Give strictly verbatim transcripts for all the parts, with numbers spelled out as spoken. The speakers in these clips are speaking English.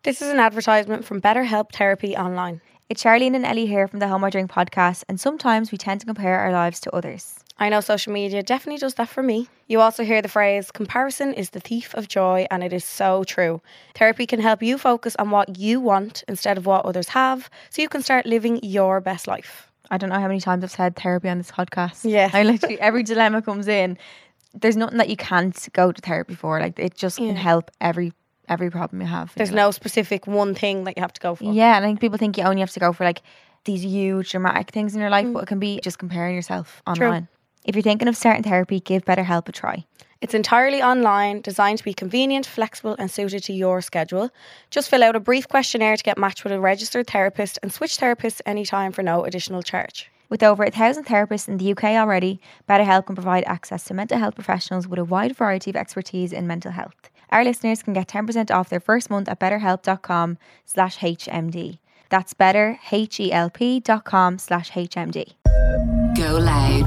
This is an advertisement from BetterHelp Therapy Online. It's Charlene and Ellie here from the Home I Drink podcast, and sometimes we tend to compare our lives to others. I know social media definitely does that for me. You also hear the phrase, comparison is the thief of joy, and it is so true. Therapy can help you focus on what you want instead of what others have, so you can start living your best life. I don't know how many times I've said therapy on this podcast. Yeah. I literally, every dilemma comes in. There's nothing that you can't go to therapy for. Like, it just Yeah. can help every every problem you have. in There's your no life. specific one thing that you have to go for. Yeah, and I think people think you only have to go for like these huge dramatic things in your life, Mm. but it can be just comparing yourself True. online. If you're thinking of starting therapy, give BetterHelp a try. It's entirely online, designed to be convenient, flexible and suited to your schedule. Just fill out a brief questionnaire to get matched with a registered therapist and switch therapists anytime for no additional charge. With over a thousand therapists in the U K already, BetterHelp can provide access to mental health professionals with a wide variety of expertise in mental health. Our listeners can get ten percent off their first month at betterhelp.com slash HMD. That's better, H-E-L-P dot com slash HMD. Go loud.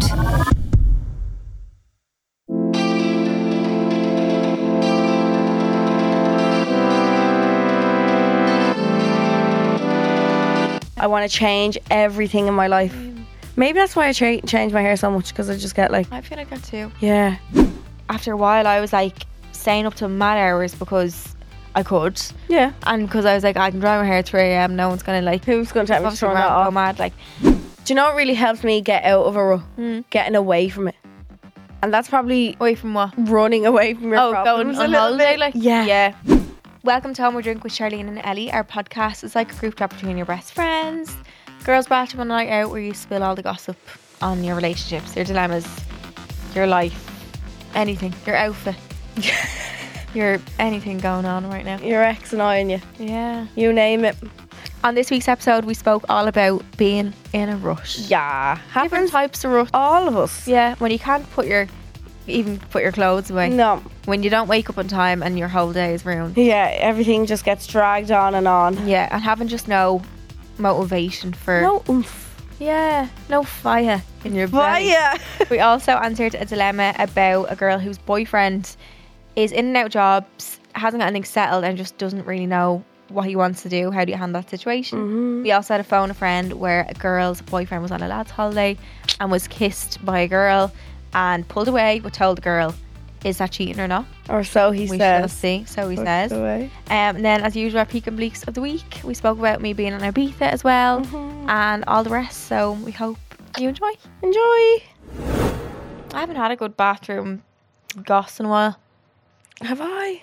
I want to change everything in my life. Maybe that's why I cha- change my hair so much, because I just get like, I feel like that too. yeah. After a while, I was like staying up to mad hours because I could. Yeah. And because I was like, I can dry my hair at three a.m. No one's going to like, Who's going to tell me to fuss turn around that and go off? mad. Like, Do you know what really helps me get out of a rut? Mm. Getting away from it. And that's probably away from what? running away from your Oh, problems going a on little holiday, bit. like Yeah. yeah. Welcome to Home We Drink with Charlene and Ellie. Our podcast is like a group chat between your best friends, girls' bathroom on a night out, where you spill all the gossip on your relationships, your dilemmas, your life, anything, your outfit, your anything going on right now. Your ex annoying you. Yeah. You name it. On this week's episode, we spoke all about being in a rush. Yeah. Different Happens types of rush. all of us. Yeah, when you can't put your even put your clothes away. No. When you don't wake up on time and your whole day is ruined. Yeah, everything just gets dragged on and on. Yeah, and having just no motivation for No oomph. yeah, no fire in your belly. Fire. We also answered a dilemma about a girl whose boyfriend is in and out jobs, hasn't got anything settled, and just doesn't really know what he wants to do. How do you handle that situation? Mm-hmm. We also had a phone a friend where a girl's boyfriend was on a lad's holiday and was kissed by a girl and pulled away, but told the girl, is that cheating or not? Or so he We shall says. see. So he Puts says. it away. Um, and then, as usual, our peak and bleaks of the week. We spoke about me being on Ibiza as well, Mhm. and all the rest. So we hope you enjoy. Enjoy. I haven't had a good bathroom goss in a while. Have I?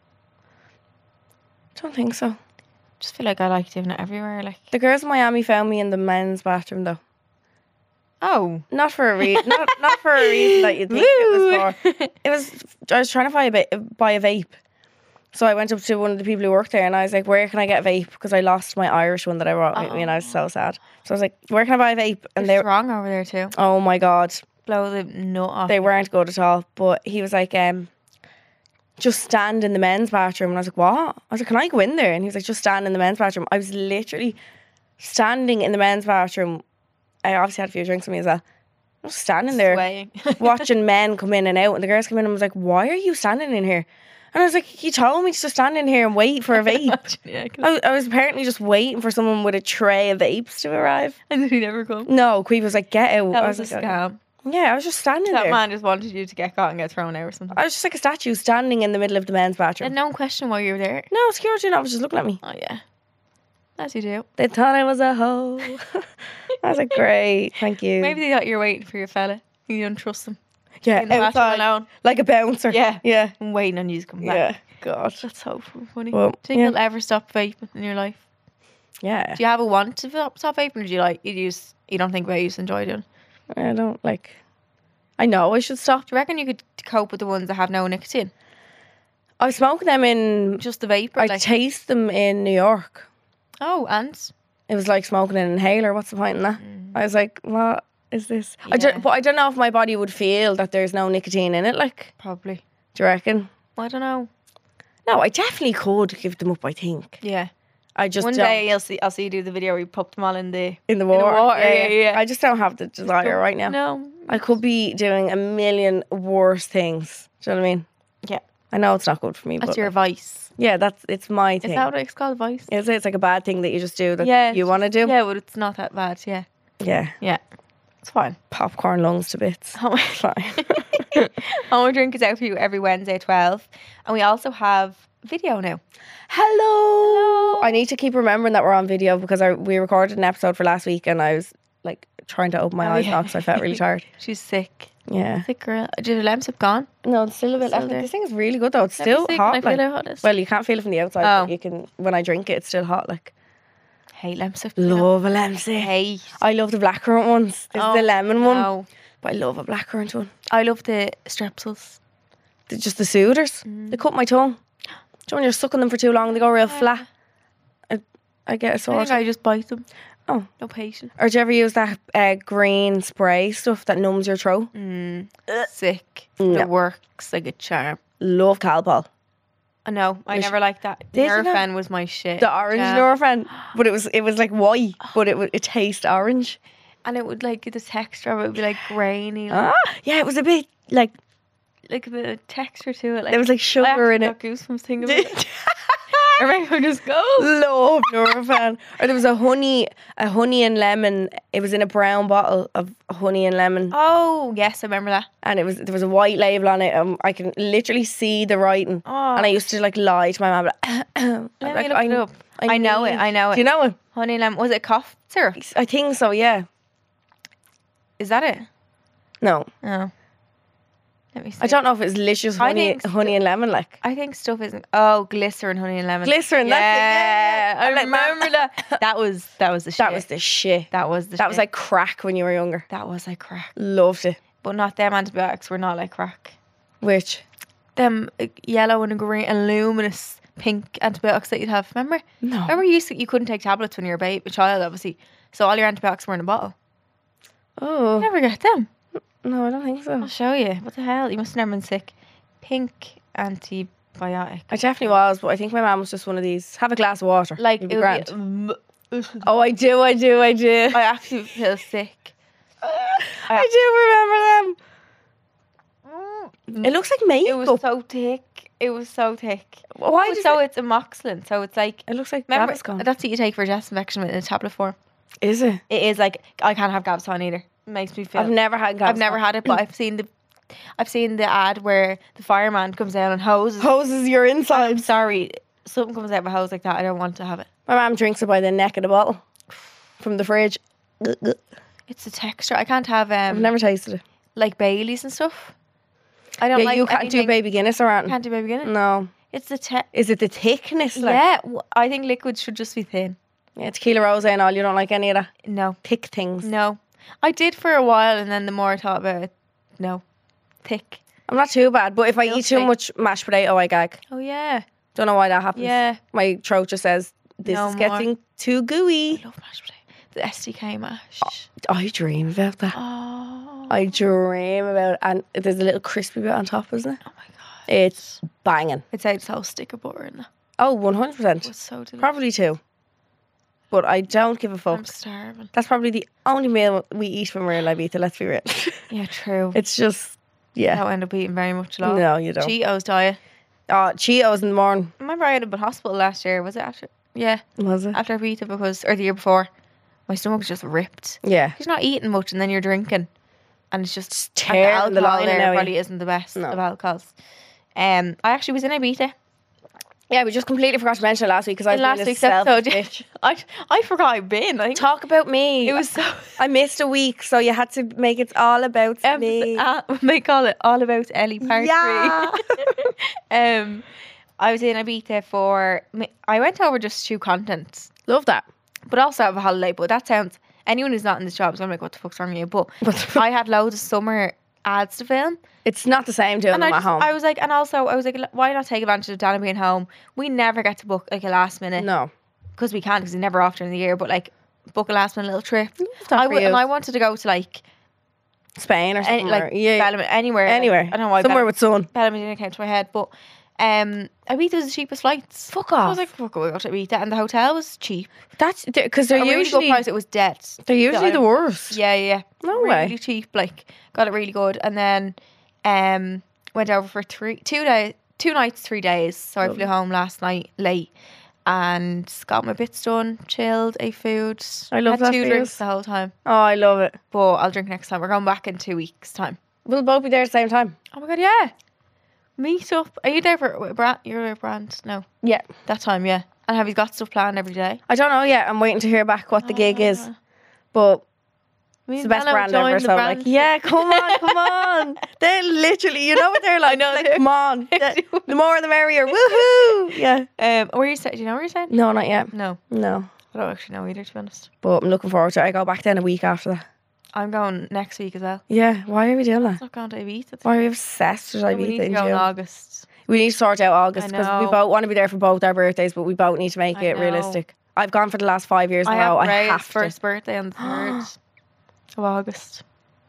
Don't think so. Just feel like I like doing it everywhere. Like, The girls in Miami found me in the men's bathroom though. oh, Not for a reason. not, not for a reason that you think it was for. It was. I was trying to buy a ba- buy a vape, so I went up to one of the people who worked there, and I was like, "Where can I get a vape?" Because I lost my Irish one that I brought with me, and I was so sad. So I was like, "Where can I buy a vape?" And they, it's wrong over there too. oh my god, Blow the nut off. they weren't good at all. But he was like, um, "Just stand in the men's bathroom," and I was like, "What?" I was like, "Can I go in there?" And he was like, "Just stand in the men's bathroom." I was literally standing in the men's bathroom. I obviously had a few drinks with me as well. I was standing there Swaying. watching men come in and out, and the girls come in and was like, "Why are you standing in here?" And I was like, "He told me to just stand in here and wait for a vape." yeah, I, was- I was apparently just waiting for someone with a tray of vapes to arrive. and did he never come? No, Queeve was like, "Get out." That I was a was like, scam. yeah, I was just standing That there. man just wanted you to get caught and get thrown out or something. I was just like a statue standing in the middle of the men's bathroom. And no one questioned why you were there. No, security and I was just looking at me. Oh yeah, as you do. They thought I was a hoe. I was like, "Great, thank you." Maybe they thought you were waiting for your fella. You don't trust them. yeah, In the bathroom outside, alone. like a bouncer. Yeah. yeah, I'm waiting on you to come back. yeah. God, That's so funny. Well, do you think yeah. you'll ever stop vaping in your life? yeah. Do you have a want to stop stop vaping, or do you like you use you don't think about it, you just enjoy doing? I don't like. I know I should stop. Do you reckon you could cope with the ones that have no nicotine? I smoke them in. Just the vapor? I like, taste them in New York. oh, and It was like smoking an inhaler. What's the point in that? I was like, what is this? I Yeah. don't, but I don't know if my body would feel that there's no nicotine in it. Like, probably. do you reckon? I don't know. No, I definitely could give them up. I think. Yeah. I just One don't, day I'll see I'll see you do the video where you pop them all in the in the water. water, yeah, yeah. I just don't have the desire right now. No. I could be doing a million worse things. Do you know what I mean? Yeah. I know it's not good for me, That's but your vice. yeah, that's it's my thing. Is that what it's called, vice? Is it? It's like a bad thing that you just do that Yeah. you want to do. Yeah, but it's not that bad. Yeah. Yeah. Yeah. It's fine. Popcorn lungs to bits. Oh, It's fine. Our drink is out for you every Wednesday at twelve. And we also have video now. Hello. I need to keep remembering that we're on video because I, we recorded an episode for last week and I was like trying to open my Oh, eyes yeah. now because I felt really tired. She's sick. Yeah. Sick girl. Did her lamps have gone? No, it's still a bit Still left. there. This thing is really good though. It's Let me still see, hot. Can I like. feel how hot it is? Well, you can't feel it from the outside. Oh. But you can. When I drink it, it's still hot. Like Hate lamps. love a Lemsey. Hate. I love the blackcurrant ones. This is the lemon one, No. but I love a blackcurrant one. I love the strepsils. They're just the sooters. Mm. They cut my tongue. Do you know when you're sucking them for too long, they go real flat. I, I get a I sore. think I just bite them. Oh. No patience. Or do you ever use that uh, green spray stuff that numbs your throat? Mm. Sick. No. It works like a charm. Love Calpol. I know. I Wish- never liked that. Did you not? Nurofen was my shit. The orange Yeah. Nurofen, but it was it was like white, but it would it tastes orange. And it would like the texture of it would be like grainy, like, Ah, yeah, it was a bit like like a bit of texture to it. Like there was like I sugar actually in it. got goosebumps thinking about it. I remember just go. Love Nurofen. Or there was a honey, a honey and lemon. It was in a brown bottle of honey and lemon, Oh yes, I remember that. and it was there was a white label on it. Um, I can literally see the writing, Oh, and I used to like lie to my mum. Like, I'm let like, me look I, it up. I, know it. need- I know Do you it. know it? Honey lemon. Was it cough syrup? I think so. Yeah. Is that it? No, Oh. Let me see. I don't know if it's licious I honey, think honey and lemon. Like I think stuff isn't. Oh, glycerin, honey, and lemon. glycerin. Yeah, That's it. Yeah, yeah. I I'm like, "Mum." remember that. That was that was the shit. That was the shit. that was the That was shit. like crack when you were younger. that was like crack. Loved it. But not them antibiotics were not like crack. Which? Them like, yellow and green and luminous pink antibiotics that you'd have. Remember? No. Remember you used to, you couldn't take tablets when you were a baby, a child, obviously. So all your antibiotics were in a bottle. Oh. Never get them. No, I don't think so. I'll show you. What the hell? You must have never been sick. Pink antibiotic. I definitely was, but I think my mum was just one of these. Have a glass of water. Like You'll be it grand. would be, Oh, I do, I do, I do. I actually feel sick. I do remember them. It looks like makeup. It was so thick. It was so thick. Why Oh, does so it? it's amoxicillin. So it's like It looks like remember Gaviscon. that's what you take for a chest infection in a tablet form. Is it? It is like I can't have Gaviscon either. It makes me feel. I've never had Gaviscon. I've never had it, but I've seen the, I've seen the ad where the fireman comes down and hoses. Hoses your I'm insides. sorry, something comes out of a hose like that. I don't want to have it. My mum drinks it by the neck of the bottle from the fridge. It's the texture. I can't have I've um never tasted it. like Baileys and stuff. I don't Yeah, like. you can't do anything- baby Guinness or anything. Can't do baby Guinness. No. It's the te- Is it the thickness? Like? Yeah, w- I think liquids should just be thin. Yeah, tequila rose and all. You don't like any of that No, thick things. no. I did for a while, and then the more I thought about it, no, thick. I'm not too bad, but if I Real eat too thick. much mashed potato, I gag. Oh yeah, Don't know why that happens. yeah. My throat just says this No is more. getting too gooey. I love mashed potato. The S D K mash. I dream about that. Oh, I dream about it. And there's a little crispy bit on top, isn't it? oh my god. It's banging. It's out so stick of butter in that. Oh, one hundred It percent. was so delicious. Probably two. But I don't give a fuck. I'm starving. That's probably the only meal we eat when we're in Ibiza, let's be real. Yeah, true. It's just, I yeah. don't end up eating very much at all. No, you don't. Cheetos diet. Oh, Cheetos in the morning. Remember I ended up in hospital last year. Was it after? Yeah, Was it? after Ibiza because, or the year before, my stomach was just ripped. Yeah. You're not eating much, and then you're drinking, and it's just It's and the tearing the alcohol lining there out of you. probably isn't the best No. of alcohols. Um, I actually was in Ibiza Yeah, we just completely forgot to mention it last week because I in was last being a week's episode. selfish bitch. I I forgot I'd been. I think Talk about me. it was so. I missed a week, so you had to make it all about me. Uh, they call it all about Ellie Part Yeah. Three. um, I was in Ibiza for. I went over just two continents, Love that. but also have a holiday. But that sounds anyone who's not in this job is gonna be like, what the fuck's wrong with you? But I had loads of summer ads to film, It's not the same doing and them I, at just, home. I was like, and also I was like, why not take advantage of Dana being home? We never get to book like a last minute no. because we can't because we never off during the year. But like book a last minute little trip. that I for would, you. and I wanted to go to like Spain or any, something. like or- yeah, Bellamy, anywhere, anywhere. I don't know why Somewhere Bell- with sun. Bellamy didn't came to my head, but um, Ibiza was the cheapest flights. Fuck I off. was like, fuck, we'll go to Ibiza, and the hotel was cheap. That's because they're A really usually good price. It was dead. they're usually the worst. Yeah, yeah. No really way. cheap. Like got it really good, and then um went over for three, two days, two nights, three days. So I flew home last night late and got my bits done, chilled, ate food. I love Had that two for drinks yous. the whole time. Oh, I love it. But I'll drink next time. We're going back in two weeks' time. We'll both be there at the same time. Oh my god, yeah. Meet up. Are you there for Brand? You're a Brand? No. Yeah. That time, yeah. And have you got stuff planned every day? I don't know yet. I'm waiting to hear back what the gig is. But Me it's and the best Bella brand joined ever. the So I'm brand. like, yeah, come on, come on. They literally, you know what they're like? know, like they- come on. they The, do. the more the merrier. Woohoo. Yeah. Um, where are you saying? Do you know where you're saying? No, not yet. No. No. I don't actually know either, to be honest. But I'm looking forward to it. I go back then a week after that. I'm going next week as well. Yeah. Why are we doing that? I'm not going to Ibiza. Why are we obsessed with we Ibiza need to in go in June? August. We need to sort out August I because we know. both want to be there for both our birthdays, but we both need to make I it know. realistic. I've gone for the last five years in I a row. have I Ray's have first to. birthday on the third of August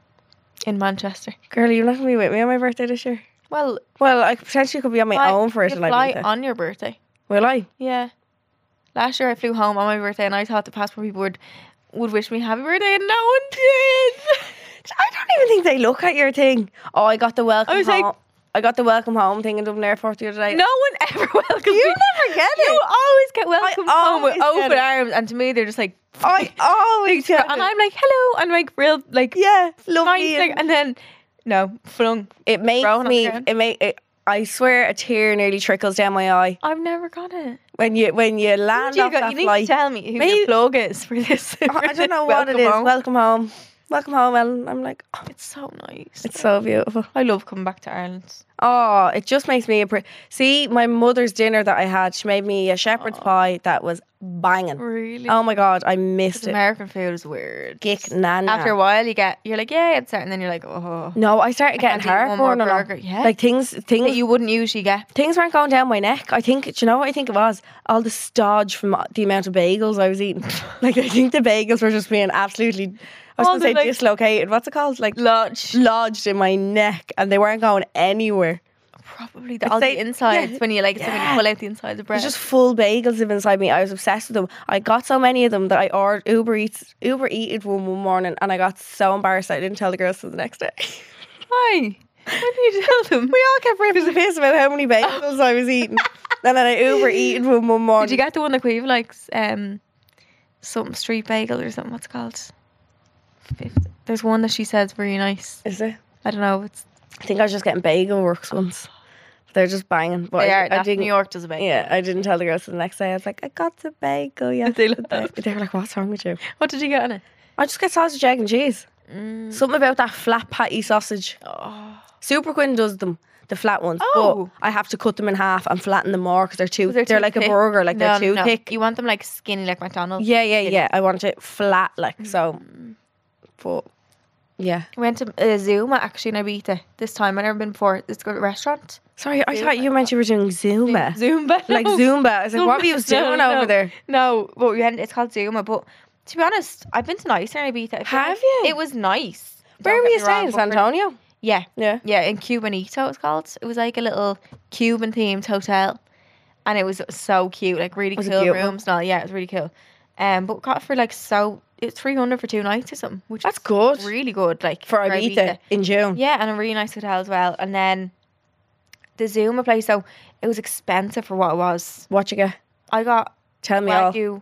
in Manchester. Girl, you're not going to be with me on my birthday this year. Well, Well, I potentially could be on my fly- own for it. you And fly Ibiza. on your birthday. Will I? Yeah. Last year I flew home on my birthday and I thought the passport people would would wish me happy birthday and no one did. I don't even think they look at your thing. Oh, I got the welcome I was home. like- I got the welcome home thing in Dublin Airport the other day. No one ever welcomes You me. never get You it. always get welcomed home with always get open it. arms, and to me they're just like, I always get and it. I'm like, hello, and like real like Yeah, nice, lovely. like, and then no flung. It makes thrown on the me. ground. It make. It, I swear, a tear nearly trickles down my eye I've never got it. when you when you land Who do you off got? that You need flight. to tell me who Maybe- your plug is for this. I I don't know what it Welcome is. home. Welcome home. Welcome home, Ellen. I'm like, oh, It's so nice. it's so beautiful. I love coming back to Ireland. Oh, it just makes me appre- see my mother's dinner that I had. She made me a shepherd's pie that was banging. Really? Oh my god, I missed it. American food is weird. Gick nana. After a while, you get you're like, yeah, it's certain, and then you're like, oh, No, I started getting can't eat one more heartburn and all. burger. Yeah. Like things, that things, you wouldn't usually get. things weren't going down my neck. I think, do you know what I think it was? All the stodge from the amount of bagels I was eating. Like I think the bagels were just being absolutely, I was All going to the, say like- dislocated. What's it called? Like Lodge. lodged in my neck, and they weren't going anywhere. Probably the, I'd all say- the insides yeah. when you like, it's like when you pull out the inside of the bread. There's just full bagels live inside me. I was obsessed with them. I got so many of them that I ordered Uber Eats, Uber Eated one one morning, and I got so embarrassed I didn't tell the girls till the next day. Why? Why did you tell them? We all kept ripping the piss about how many bagels I was eating. And then I Uber Eated one one morning. Did you get the one that Queeve likes? Um, something street bagel or something. What's it called? Fifth. There's one that she says very nice. Is it? I don't know. It's I think I was just getting Bagel Works ones. They're just banging. But they I, are. I That's didn't. New York does a bagel. Yeah, I didn't tell the girls till the next day. I was like, I got the bagel. Yeah, They love that. They were like, "What's wrong with you?" What did you get on it? I just get sausage, egg, and cheese. Mm. Something about that flat patty sausage. Oh. Super Quinn does them, the flat ones. Oh. But I have to cut them in half and flatten them more because they're too. They're They're, too like thick. a burger, like No, they're too no. thick. You want them like skinny, like McDonald's. Yeah, yeah, yeah. I want it flat, like so. Mm. But yeah. We went to uh, Zuma actually in Ibiza this time. I've never been before. It's a good restaurant. Sorry, I thought you meant you were doing Zumba. Zumba. Like Zumba. I was like, what were you No, doing no. over there? No, but we had, it's called Zuma. But to be honest, I've been to nicer in Ibiza. I feel Have like you? It was nice. Where Don't were get you me wrong, staying? but San for- Antonio? Yeah, Yeah. yeah, in Cubanito it was called. It was like a little Cuban themed hotel, and it was so cute, like really Was it cool cute? rooms and all. Yeah, it was really cool. Um, but got for like so it's three hundred for two nights or something, which That's is good. really good. Like For Ibiza in June. Yeah, and a really nice hotel as well. And then the Zuma place, so it was expensive for what it was. What you get? I got Tell me all. wagyu,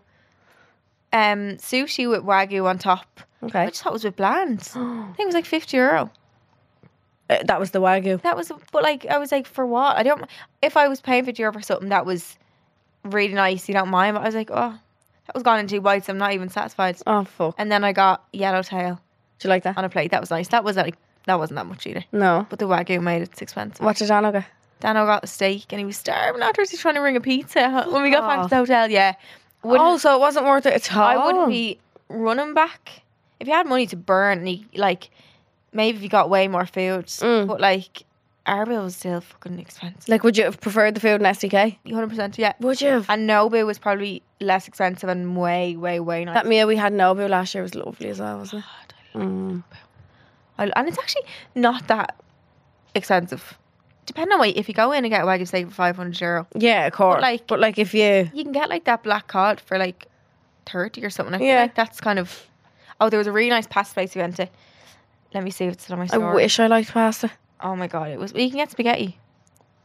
um, sushi with wagyu on top. I Okay. just thought it was a bit bland. I think it was like fifty euro. Uh, that was the Wagyu. That was, but like, I was like, for what? I don't. If I was paying fifty euro for something that was really nice, you don't mind. But I was like, oh, that was gone in two bites. I'm not even satisfied. Oh, fuck. And then I got yellowtail Do you like that? on a plate. That was nice. That was like, that wasn't that much either. No. But the wagyu made it expensive. What did Dano get? Dano got a steak and he was starving afterwards. He's trying to bring a pizza when we got back Oh. to the hotel. Yeah, wouldn't, Oh, so it wasn't worth it at all. I wouldn't be running back if you had money to burn. And you, like, maybe if you got way more food, Mm. but like, our bill was still fucking expensive. Like, would you have preferred the food in S D K? one hundred percent, yeah. Would you have? And Nobu was probably less expensive and way, way, way nice. That meal we had in Nobu last year was lovely as well, wasn't it? Mm. I, and it's actually not that expensive. Depending on what, if you go in and get a wagyu steak for five hundred euro, Yeah, of course. like- but like if you... you can get like that black cod for like thirty or something. I feel Yeah. like that's kind of. Oh, there was a really nice pasta place we went to. Let me see if it's still on my I story. wish I liked pasta. Oh my god, it was. You can get spaghetti.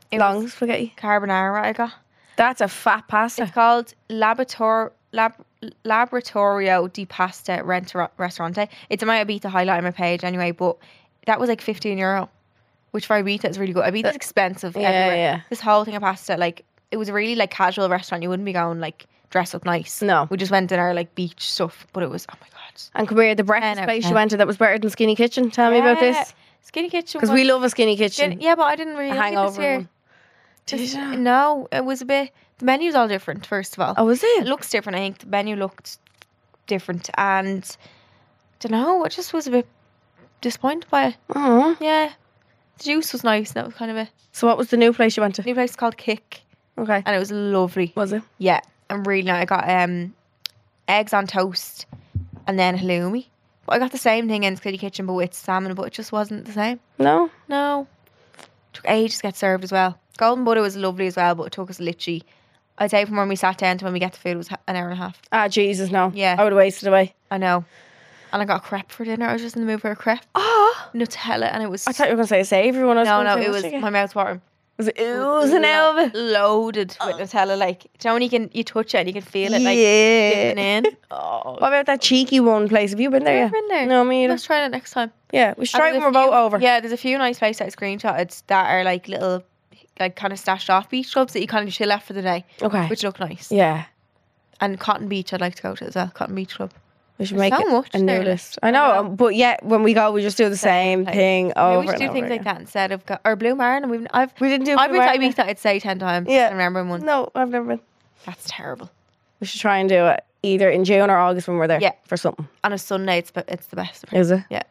It Long was spaghetti. carbonara I got. That's a fat pasta. It's called Laborator Lab Laboratorio di Pasta Renta- Ristorante. It's in my Ibiza highlight on my page anyway, but that was like fifteen euro, which for Ibiza is really good. Ibiza's expensive yeah, everywhere. yeah. This whole thing of pasta, like, it was a really like casual restaurant. You wouldn't be going like dress up nice. No. We just went in our like beach stuff, but it was, oh my god. And come here, the breakfast ten out of place you ten. went to that was better than Skinny Kitchen. Tell me about Yeah. this. Skinny Kitchen. Because was- we love a Skinny Kitchen. Skinny- yeah, but I didn't really a like it this hangover year. one. Did Just- you? No, it was a bit. The menu's all different. First of all, Oh, was it it? looks different. I think the menu looked different, and don't know. I just was a bit disappointed by it. Oh. Yeah, the juice was nice. And that was kind of a So what was the new place you went to? new place called Kick, Okay. and it was lovely. Was it? Yeah, and really nice. I got um eggs on toast, and then halloumi. But I got the same thing in Skinny Kitchen, but with salmon. But it just wasn't the same. No? No, took ages to get served as well. Golden butter was lovely as well, but it took us literally, I'd say from when we sat down to when we get the food was ha- an hour and a half. Ah, Jesus, no. Yeah. I would have wasted away. I know. And I got a crepe for dinner. I was just in the mood for a crepe. Oh. Nutella, and it was... I thought you were going to say a savoury one. I was no, going no, to say, it what's was... it? My mouth's watering. Was it oozing out of it? Loaded with Nutella. Like, do you know when you can you touch it and you can feel it like Yeah. dipping in? Oh. What about that cheeky one place? Have you been there I've yet? been there. No, me either. Let's try it next time. Yeah, we should try it And when there's we're a both few- over. Yeah, there's a few nice places I screenshotted that are like little, like kind of stashed off beach clubs that you kind of chill at for the day, Okay. which look nice. Yeah. And Cotton Beach I'd like to go to as well. Cotton Beach Club. We should There's make so it much a new there, list. like, I know, I know. um, but yeah, when we go, we just do the same place. thing Maybe over we should and do over things again. like that instead of go- or Blue Marn, and we've I've We didn't do I've Blue been to Marn. Ibiza I'd say ten times. Yeah. I remember one. No, I've never been. That's terrible. We should try and do it either in June or August when we're there Yeah. for something. On a Sunday, it's be- it's the best. Is it? Yeah.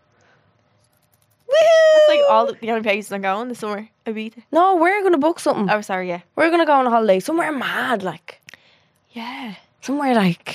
Woohoo! It's like all the, the only places I'm going this summer. Ibiza. No, we're going to book something. Oh, sorry. Yeah. We're going to go on a holiday somewhere mad, like. Yeah. Somewhere like.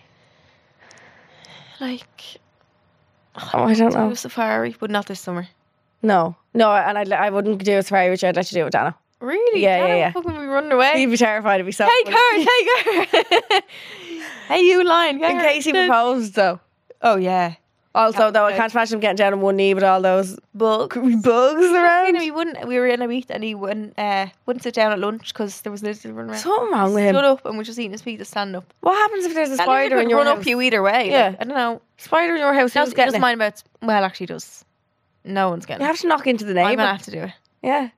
Like Oh, I don't do know. a safari, but not this summer. No. No, and I'd, I wouldn't do a safari with you. I'd let you do it with Dana. Really? Yeah, yeah, Dad, yeah. Fucking be running away. He'd be terrified if he saw Hey, me. car, hey, car. Hey, you lying, In case he proposed, though. Oh yeah. Also, That though, I would- can't imagine him getting down on one knee with all those Bugs. bugs You know, around. he wouldn't. We were in a meet, and he wouldn't. Uh, wouldn't sit down at lunch because there was lizards running around. Something wrong with him. Stood up and was just eating his pizza, standing up. What happens if there's a That spider lizard in could your run house? up you either way. Yeah. Like, I don't know. Spider in your house, No, who's he getting doesn't it? mind about. Well, actually, he does. No one's getting You it. have to knock into the I'm neighbour. gonna have to do it. Yeah.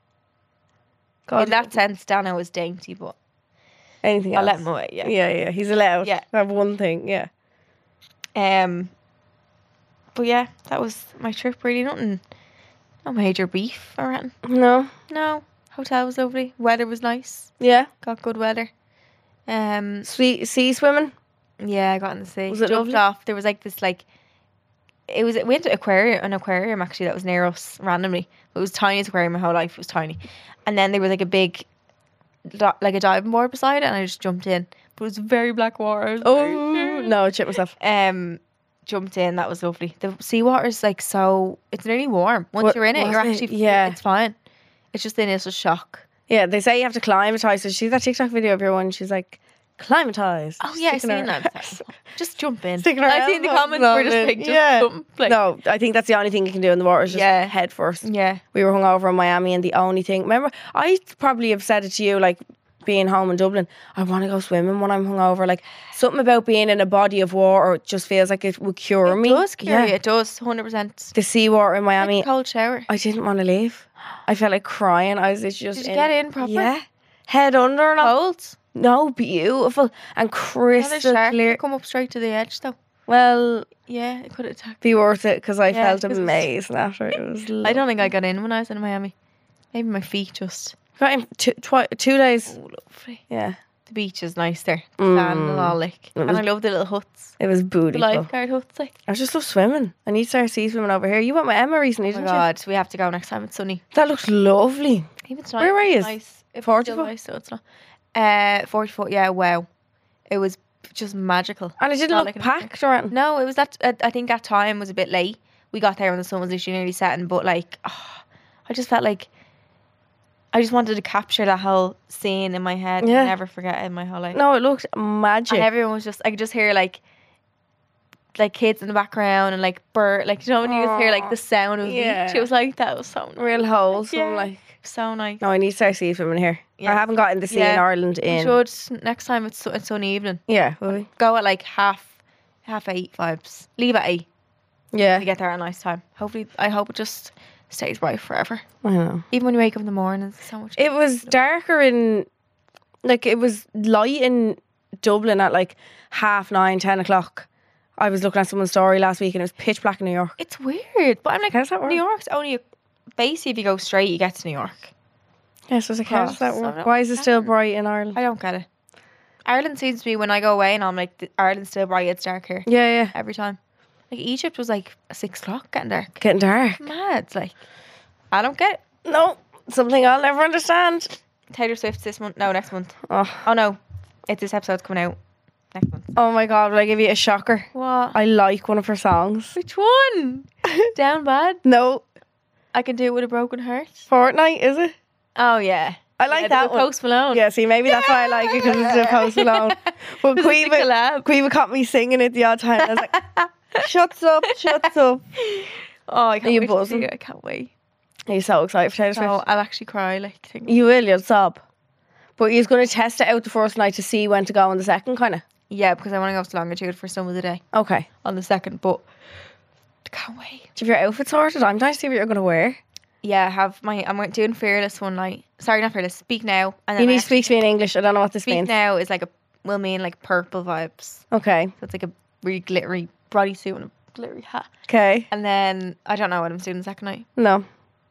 God, In that sense, Dano was dainty, but anything I'll else? let him away. Yeah. Yeah, yeah. He's allowed. Yeah. To have one thing. Yeah. Um. But yeah, that was my trip. Really, nothing. No major beef or anything. No. No. Hotel was lovely. Weather was nice. Yeah. Got good weather. Um. Sweet sea swimming. Yeah, I got in the sea. Was it Jumped lovely? off. There was like this like. It was. We went to aquarium, an aquarium actually that was near us randomly. It was the tiniest aquarium my whole life. It was tiny, and then there was like a big, di- like a diving board beside it, and I just jumped in. But it was very black water. I was very Oh scared. no! I chipped myself. Um, jumped in. That was lovely. The seawater is like so. It's nearly warm. Once What- you're in it, was you're it? actually. Yeah. It's fine. It's just the initial shock. Yeah, they say you have to climatize. So she's that TikTok video of your one. She's like, climatize. Oh yeah, I Sticking seen her- that. Just jump in. Sticking her I seen the elbows comments were just in. like, just Yeah. jump. Like, No, I think that's the only thing you can do in the water is just Yeah. head first. Yeah. We were hungover in Miami, and the only thing, remember, I probably have said it to you, like being home in Dublin, I want to go swimming when I'm hungover. Like something about being in a body of water just feels like it would cure It me. does cure Yeah. you. It does. Hundred percent. The seawater in Miami, Cold shower. I didn't want to leave. I felt like crying. I was literally just Did you get in proper? Yeah. Head under and all. Cold. No, beautiful and Another crystal shark clear. come up straight to the edge though. Well, Yeah, it could attack. be worth it because I Yeah, felt 'cause it was- amazing after it. was. I don't think I got in when I was in Miami. Maybe my feet just. Got in two, twi- two days. Oh, lovely. Yeah, The beach is nice there. The Mm. sand and all like. It And was- I love the little huts. it was The beautiful. lifeguard huts like. I just love swimming. I need to start sea swimming over here. You went with Emma recently, Oh my didn't god, we have to go next time. It's sunny. you? That looks lovely. Even tonight. Where were it's yous? Nice. If forty it's still foot? nice, so it's not. Uh, forty foot. Yeah. Wow. It was just magical. And it didn't Not look like an packed or anything. No, it was that. Uh, I think that time was a bit late. We got there when the sun was literally nearly setting, but like, oh, I just felt like I just wanted to capture that whole scene in my head. Yeah. And never forget it in my whole life. No, it looked magic. And everyone was just, I could just hear like, like kids in the background and like bird, like you know when you just hear like the sound of Yeah. beach. It was like that was so nice. Real wholesome, Yeah. like. So nice. No, I need to start sea swimming here. Yeah. I haven't gotten the sea Yeah. in Ireland We in. should next time it's it's sun evening. Yeah, will we? Go at like half half eight vibes. Leave at eight. Yeah. We get there at a nice time. Hopefully, I hope it just stays bright forever. I know. Even when you wake up in the morning, it's so much. It was darker in, like, it was light in Dublin at like half nine, ten o'clock. I was looking at someone's story last week and it was pitch black in New York. It's weird, but I'm like, How does that work? New York's only a, basically if you go straight, you get to New York. Yeah, so I was like, how does that Cross. I work? don't Why is it still understand. bright in Ireland? I don't get it. Ireland seems to be when I go away and I'm like, "The- Ireland's still bright. It's dark here Yeah, yeah. every time. Like Egypt was like six o'clock getting dark. Getting dark. Mad. It's like, I don't get it. No, something I'll never understand. Taylor Swift's this month. No, next month. Oh, Oh no, it's this episode's coming out next month. oh my God, will I give you a shocker? What? I like one of her songs. Which one? Down bad. No, I can do it with a broken heart. Fortnite, is it? Oh yeah, I like yeah, that the one. Post Malone. Yeah, see, maybe that's why I like it because it's a Post Malone. But It's a Quiva, collab. Quiva caught me singing it the odd time. I was like, shuts up, shuts up. Oh, I can't you wait to buzzing? see it. I can't wait. Are you so excited for Taylor Swift? So I'll actually cry. Like, think. You will, you'll sob. But you're going to test it out the first night to see when to go on the second, kind of. Yeah, because I want to go to Longitude for some of the day Okay. on the second, but I can't wait. Do you have your outfit sorted? I'm trying to see what you're going to wear. Yeah, I have my. I'm doing Fearless one night. Sorry, not Fearless. Speak Now. And You then need I to speak to me in English. I don't know what this Speak means. Now is like a will mean like purple vibes. Okay. So it's like a really glittery bodysuit and a glittery hat. Okay. And then I don't know what I'm doing the second night. No.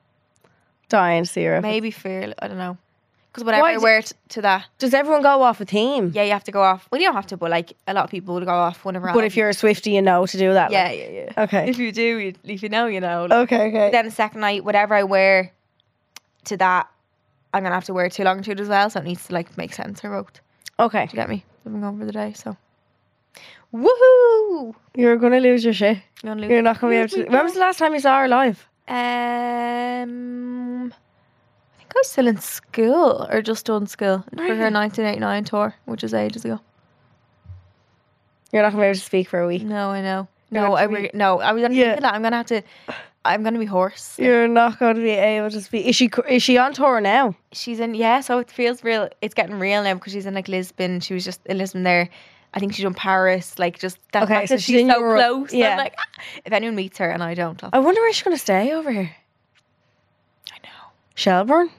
Dying to see your outfit. Maybe Fearless. I don't know. Because whatever Why I do- wear t- to that, Does everyone go off a theme? yeah, you have to go off. Well, you don't have to, but like a lot of people would go off whenever. But if you're a Swiftie, you know to do that. yeah, like. yeah, yeah. Okay. If you do, you, if you know, you know. Okay, okay. Then the second night, whatever I wear to that, I'm gonna have to wear to Longitude as well. So it needs to like make sense. I wrote. Okay. Do you get me? I've been going for the day, so. Woohoo! You're going to lose your shit. You're, gonna lose- You're not going to be able to. When was the last time you saw her live? Um, I think I was still in school or just done school for her Really? nineteen eighty-nine tour, which is ages ago. You're not going to be able to speak for a week. No, I know. You're No, gonna I have to re- no. I was gonna Yeah. think of that. I'm gonna have to. I'm gonna be hoarse. You're not going to be able to speak. Is she is she on tour now? She's in, yeah, so it feels real. It's getting real now because she's in like Lisbon. She was just in Lisbon there. I think she's in Paris. Like just that Okay, fact so that she's she's in so Europe. close. Yeah. I'm like, ah. If anyone meets her and I don't, I'll, I wonder where she's going to stay over here. I know. Shelbourne?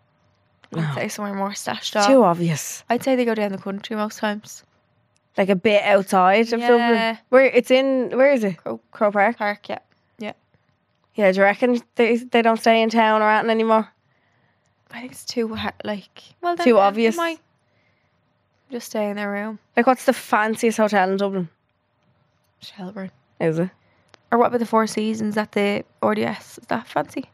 I'd say somewhere more stashed It's off. too obvious. I'd say they go down the country most times. Like a bit outside of Yeah. Dublin. Where it's in? Where is it? Crow, Crow Park. Park, yeah, yeah. Yeah, do you reckon they they don't stay in town or anything anymore? I think it's too ha- like well then Too then obvious. they might just stay in their room. Like, what's the fanciest hotel in Dublin? Shelburne. Is it? Or what about the Four Seasons at the R D S? Is that fancy?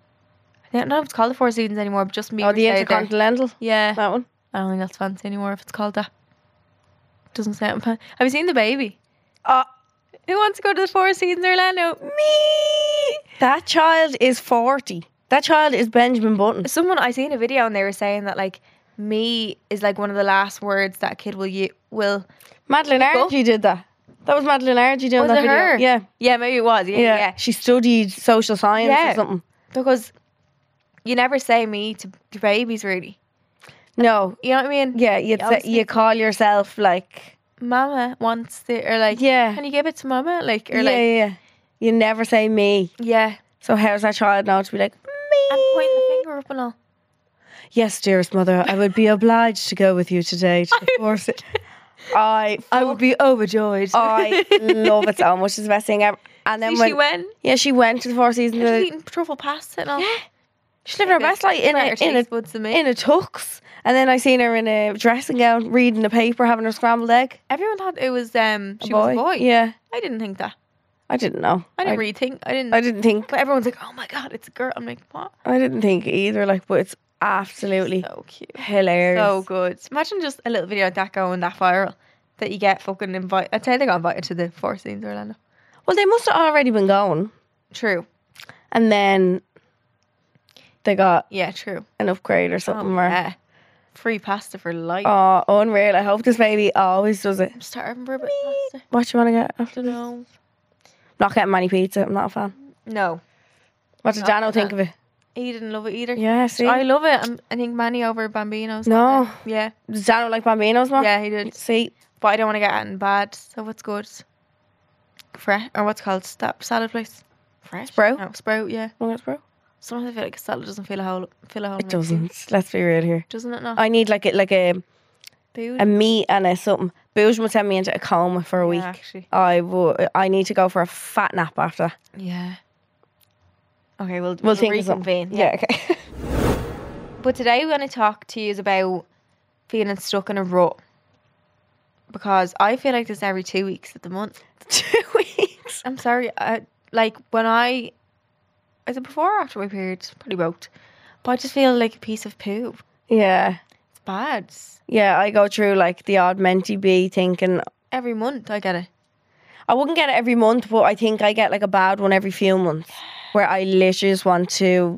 I don't know if it's called the Four Seasons anymore, but just me. Oh, the Intercontinental. Yeah. That one. I don't think that's fancy anymore if it's called that. Doesn't sound fun. Have you seen The Baby? Oh, Who wants to go to the Four Seasons Orlando? me. That child is forty. That child is Benjamin Button. Someone, I seen a video and they were saying that like me is like one of the last words that kid will u- will. Madeline Go. Argy did that. That was Madeline Argy doing Was that it video. her? Yeah. Yeah, maybe it was. Yeah, yeah, yeah. She studied social science Yeah. or something. Because you never say me to, to babies, really. No. You know what I mean? Yeah, you'd You say, always you think- call yourself like. Mama wants to, or like, Yeah. can you give it to Mama? Like, or yeah, like, yeah, yeah. You never say me. yeah. So how's that child now to be like me? And pointing the finger up and all. Yes, dearest mother, I would be obliged to go with you today to the Four. I I would be overjoyed. I love it so much. It's the best thing ever. And then See, when she went. yeah, she went to the Four Seasons. She's uh, eating truffle pasta and all. Yeah, she lived her best life in a in a buds than me. in a tux. And then I seen her in a dressing gown, reading the paper, having her scrambled egg. Everyone thought it was um A she was a boy. Yeah, I didn't think that. I didn't know. I didn't I, really think. I didn't. I didn't think. But everyone's like, "Oh my god, it's a girl." I'm like, "What?" I didn't think either. Like, but it's absolutely So cute, hilarious. so good. Imagine just a little video like that going that viral, that you get fucking invited. I'd say they got invited to the Four Seasons Orlando. Well, they must have already been going, True. and then they got Yeah, true. an upgrade or something. Oh, or, yeah. Free pasta for life. oh, unreal! I hope this baby always does it. I'm starving for a bit of pasta. What do you want to get after Don't this? know. Not getting many pizza. I'm not a fan. No. What did Not Dano a think fan. of it? He didn't love it either. Yeah, see? I love it. I'm, I think Manny over Bambinos. No. Yeah. Does Dano like Bambinos more? Yeah, he did. See? But I don't want to get it bad. So what's good? Fresh. Or what's it called? That salad place? Fresh? Sprout? No, Sprout, yeah. Oh, that's bro. Sometimes I feel like a salad doesn't feel a whole fill a whole It mix. doesn't. Let's be real here. Doesn't it not? I need like a, like a, Food? a meat and a something. Booge will send me into a coma for a Yeah, week. actually. I will. I need to go for a fat nap after. Yeah. Okay, we'll, We'll we'll think of reconvene. something. Yeah. Okay. But today we want to talk to you about feeling stuck in a rut. Because I feel like this every two weeks of the month. Two weeks. I'm sorry. I, like when I... Is it before or after my period? Probably both. But I just feel like a piece of poo. Yeah. It's bad. Yeah. I go through like the odd mentee bee thinking Every month I get it. I wouldn't get it every month, but I think I get like a bad one every few months where I literally just want to.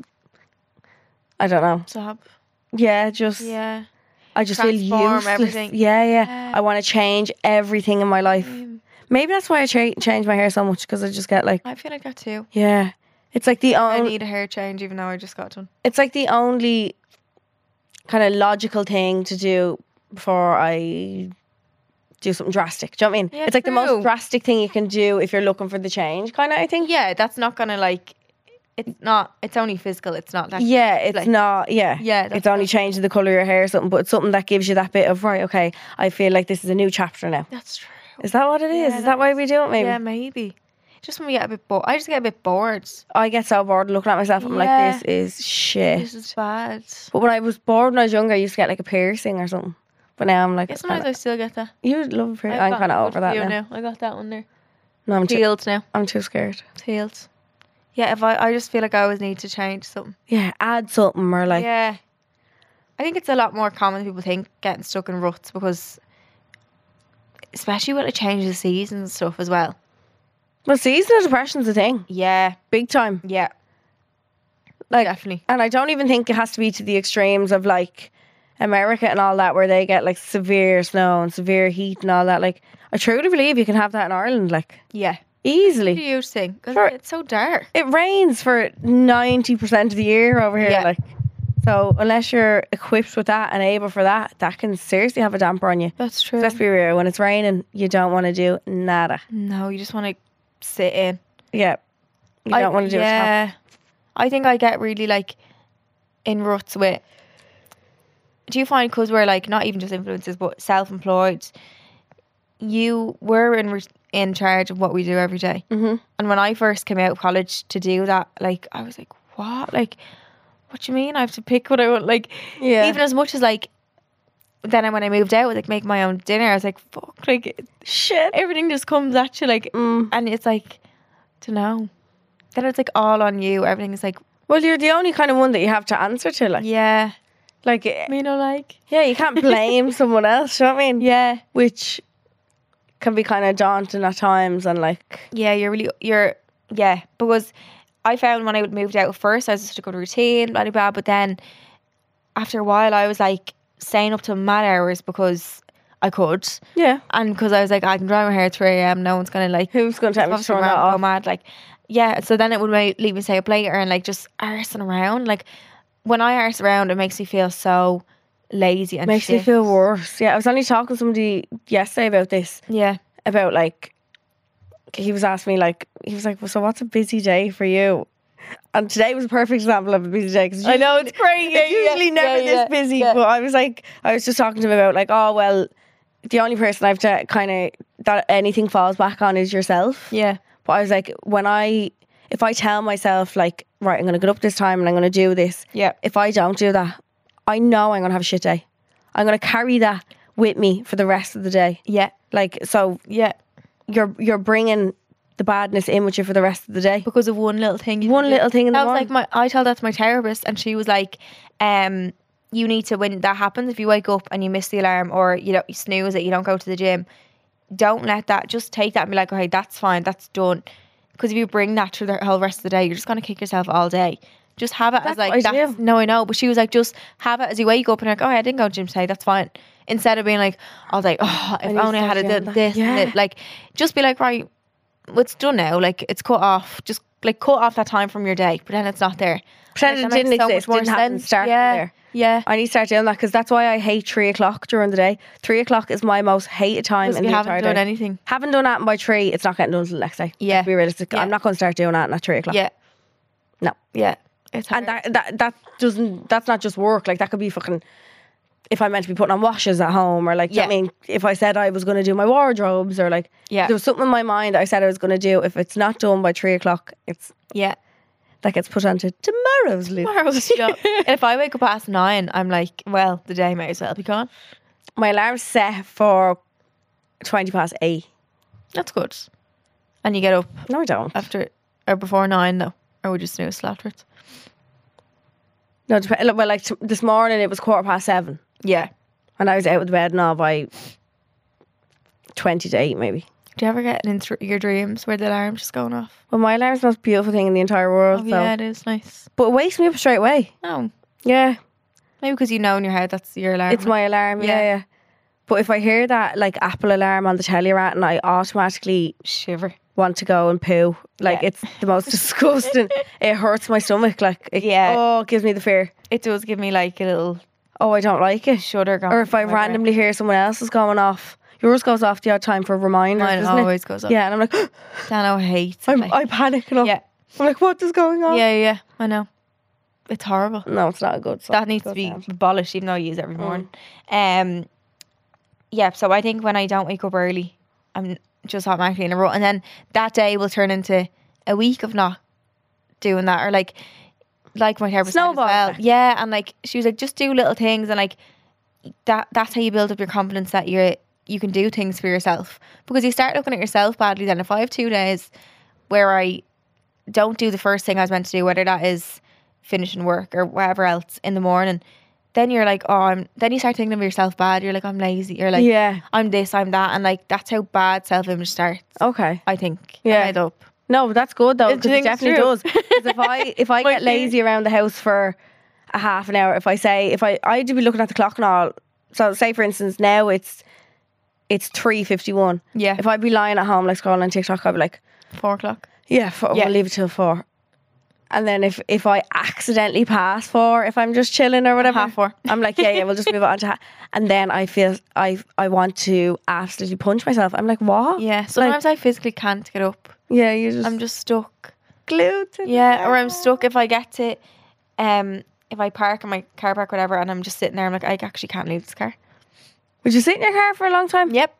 I don't know. Stop. Yeah, just. Yeah. I just feel Transform useless. everything. Yeah, yeah, Yeah. I want to change everything in my life. Um, Maybe that's why I cha- change my hair so much because I just get like, I feel like that too. yeah, it's like the I only, need a hair change even though I just got done. it's like the only kind of logical thing to do before I do something drastic. Do you know what I mean? Yeah, it's like the true. most drastic thing you can do if you're looking for the change, kind of. I think. Yeah, that's not gonna like. It's not. It's only physical. It's not like. Yeah, it's like- not. Yeah, Yeah, that's It's only changing the color of your hair or something, but it's something that gives you that bit of right. Okay, I feel like this is a new chapter now. That's true. Is that what it is? Yeah, is that that why we do it? Maybe. Yeah, maybe. Just when we get a bit bored, I just get a bit bored. I get so bored looking at myself. I'm Yeah. like, this is shit. This is bad. But when I was bored when I was younger, I used to get like a piercing or something. But now I'm like, Yeah, sometimes I still get that. you would love a piercing. I've I'm got kind of a over good that few now. I got that one there. No, I'm too, Healed now. I'm too scared. It's healed. Yeah, if I, I just feel like I always need to change something. Yeah, add something or like, yeah. I think it's a lot more common than people think getting stuck in ruts because, especially when it changes seasons and stuff as well. well, seasonal depression's a thing, Yeah, big time. yeah, Like, definitely. and I don't even think it has to be to the extremes of like America and all that, where they get like severe snow and severe heat and all that. Like, I truly believe you can have that in Ireland, like Yeah. easily. Huge thing because Sure. it's so dark. It rains for ninety percent of the year over here. Yeah. Like, so unless you're equipped with that and able for that, that can seriously have a damper on you. That's true. Let's be real. When it's raining, you don't want to do nada. No, you just want to sit in. Yeah, you I- don't want to do it. Yeah, I think I get really like in ruts with. Do you find because we're like not even just influencers but self-employed, you were in re- in charge of what we do every day. Mm-hmm. And when I first came out of college to do that, like I was like, what? Like, what do you mean? I have to pick what I want. Like, Yeah. even as much as like. Then when I moved out, like make my own dinner, I was like, fuck, like Shit. everything just comes at you, like, Mm. and it's like, don't know. Then it's like all on you. Everything is like, Well, you're the only kind of one that you have to answer to. Like, yeah, like, eh, me no like, yeah, you can't blame someone else. You know what I mean? yeah, Which can be kind of daunting at times, and like, yeah. You're really, you're, yeah. Because I found when I moved out at first, I was just a good routine, blah blah blah. But then after a while, I was like staying up to mad hours because I could, yeah, and because I was like, I can dry my hair at three a m. No one's gonna like. who's going to tell me to Obviously turn that around, go off? mad, like, yeah. So then it would make, leave me stay up later and like just arsing around. Like when I arse around, it makes me feel so lazy and Makes me shit. feel worse. Yeah, I was only talking to somebody yesterday about this. Yeah, About like, he was asking me like, he was like, well, so what's a busy day for you? And today was a perfect example of a busy day. Cause I know it's great. It's usually never this busy. But I was like, I was just talking to him about like, oh well, the only person I've to kind of that anything falls back on is yourself. Yeah, But I was like, when I, if I tell myself like, right, I'm going to get up this time and I'm going to do this. yeah, If I don't do that, I know I'm going to have a shit day. I'm going to carry that with me for the rest of the day. yeah, Like, so yeah. you're you're bringing the badness in with you for the rest of the day. Because of one little thing. you One can do. little thing in the That was morning. like my. I told that to my therapist, and she was like, um. You need to, when that happens, if you wake up and you miss the alarm or you don't you snooze it, you don't go to the gym, don't let that, just take that and be like, okay, that's fine, that's done. Because if you bring that to the whole rest of the day, you're just going to kick yourself all day. Just have it as That's like, what I that's, do. no, I know. But she was like, just have it as you wake up and you're like, oh, I didn't go to the gym today, that's fine. Instead of being like, I was like, oh, if need to only I start had doing done that. this. Yeah. And it, like, just be like, right, well, it's done now. Like, it's cut off. Just like cut off that time from your day. Pretend it's not there. Pretend Like, it that didn't makes so much exist. more Didn't happen. sense. Start Yeah. there. Yeah. I need to start doing that because that's why I hate three o'clock during the day. Three o'clock is my most hated time Because in we the haven't entire done day. anything. Haven't done that by three. It's not getting done until the next day. Yeah. Let's be realistic. Yeah. I'm not going to start doing that at three o'clock. Yeah. No. Yeah. It's hard. And that that that doesn't. That's not just work. Like that could be fucking. If I'm meant to be putting on washes at home, or like, do you know what I mean, if I said I was going to do my wardrobes, or like, Yeah. there was something in my mind I said I was going to do. If it's not done by three o'clock, it's yeah. that gets put onto tomorrow's list. Tomorrow's job. If I wake up past nine, I'm like, well, the day may as well be gone. My alarm's set for twenty past eight. That's good. And you get up No, I don't. after or before nine though, or would you snooze till afterwards? No, dep- well, like t- this morning it was quarter past seven, Yeah. and I was out of the bed now by twenty to eight, maybe. Do you ever get into your dreams where the alarm's just going off? Well, my alarm's the most beautiful thing in the entire world. Oh so. yeah, it is nice. But it wakes me up straight away. No, Yeah, maybe because you know in your head that's your alarm. it's my alarm. Yeah. Yeah. yeah, But if I hear that like Apple alarm on the telly or and I automatically shiver. want to go and poo. Like Yeah. it's the most disgusting. It hurts my stomach. Like it, Yeah. oh, it gives me the fear. It does give me like a little Oh, I don't like it. shudder going. Or if I through my brain. randomly hear someone else is going off. Yours goes off the odd time for reminders, Mine doesn't always it? goes off. Yeah, and I'm like, Dano hates it. I'm, like- I panic and all. yeah, I'm like, what is going on? yeah, yeah. I know. It's horrible. No, it's not a good. That needs to be abolished, even though I use it every morning. Um, yeah. So I think when I don't wake up early, I'm just automatically in a rut, and then that day will turn into a week of not doing that, or like, like my therapist said as Snowball well. effect. Yeah, and like she was like, just do little things, and like that. That's how you build up your confidence that you're you can do things for yourself, because you start looking at yourself badly. Then if I have two days where I don't do the first thing I was meant to do, whether that is finishing work or whatever else in the morning, then you're like, oh, I'm. Then you start thinking of yourself bad. You're like, I'm lazy. You're like, Yeah. I'm this, I'm that, and like that's how bad self-image starts. Okay. I think. Yeah. Head up. No, but that's good though, Do you because it think it's definitely true? does. Because if I if I Might get be. lazy around the house for a half an hour, if I say if I I'd be looking at the clock and all. So say for instance now it's it's three fifty one. Yeah. If I'd be lying at home like scrolling on TikTok, I'd be like, Four o'clock. yeah, four, Yeah. we'll leave it till four. And then if if I accidentally pass four, if I'm just chilling or whatever, Half four. I'm like, yeah, yeah, we'll just move it on to. Ha-. And then I feel I I want to absolutely punch myself. I'm like, what? Yeah. Sometimes I physically can't get up. Yeah, you just I'm just stuck. glued to the Yeah. Or I'm bed. stuck if I get to, um, if I park in my car park, whatever, and I'm just sitting there. I'm like, I actually can't leave this car. Would you sit in your car for a long time? Yep.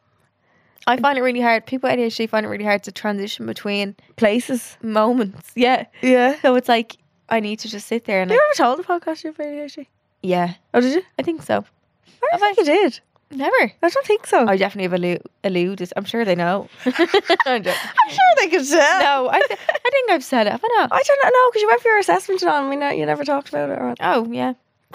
I find it really hard. People with A D H D find it really hard to transition between Places. moments. Yeah. Yeah. So it's like I need to just sit there and You like, ever told the podcast you're A D H D? yeah, Oh, did you? I think so. I think you did. Never. I don't think so. I definitely have allu- alluded. I'm sure they know. I don't- I'm sure they could tell. no, I, th- I think I've said it. Have I not? I don't know because you went for your assessment and all. And we know you never talked about it. Or Oh, yeah.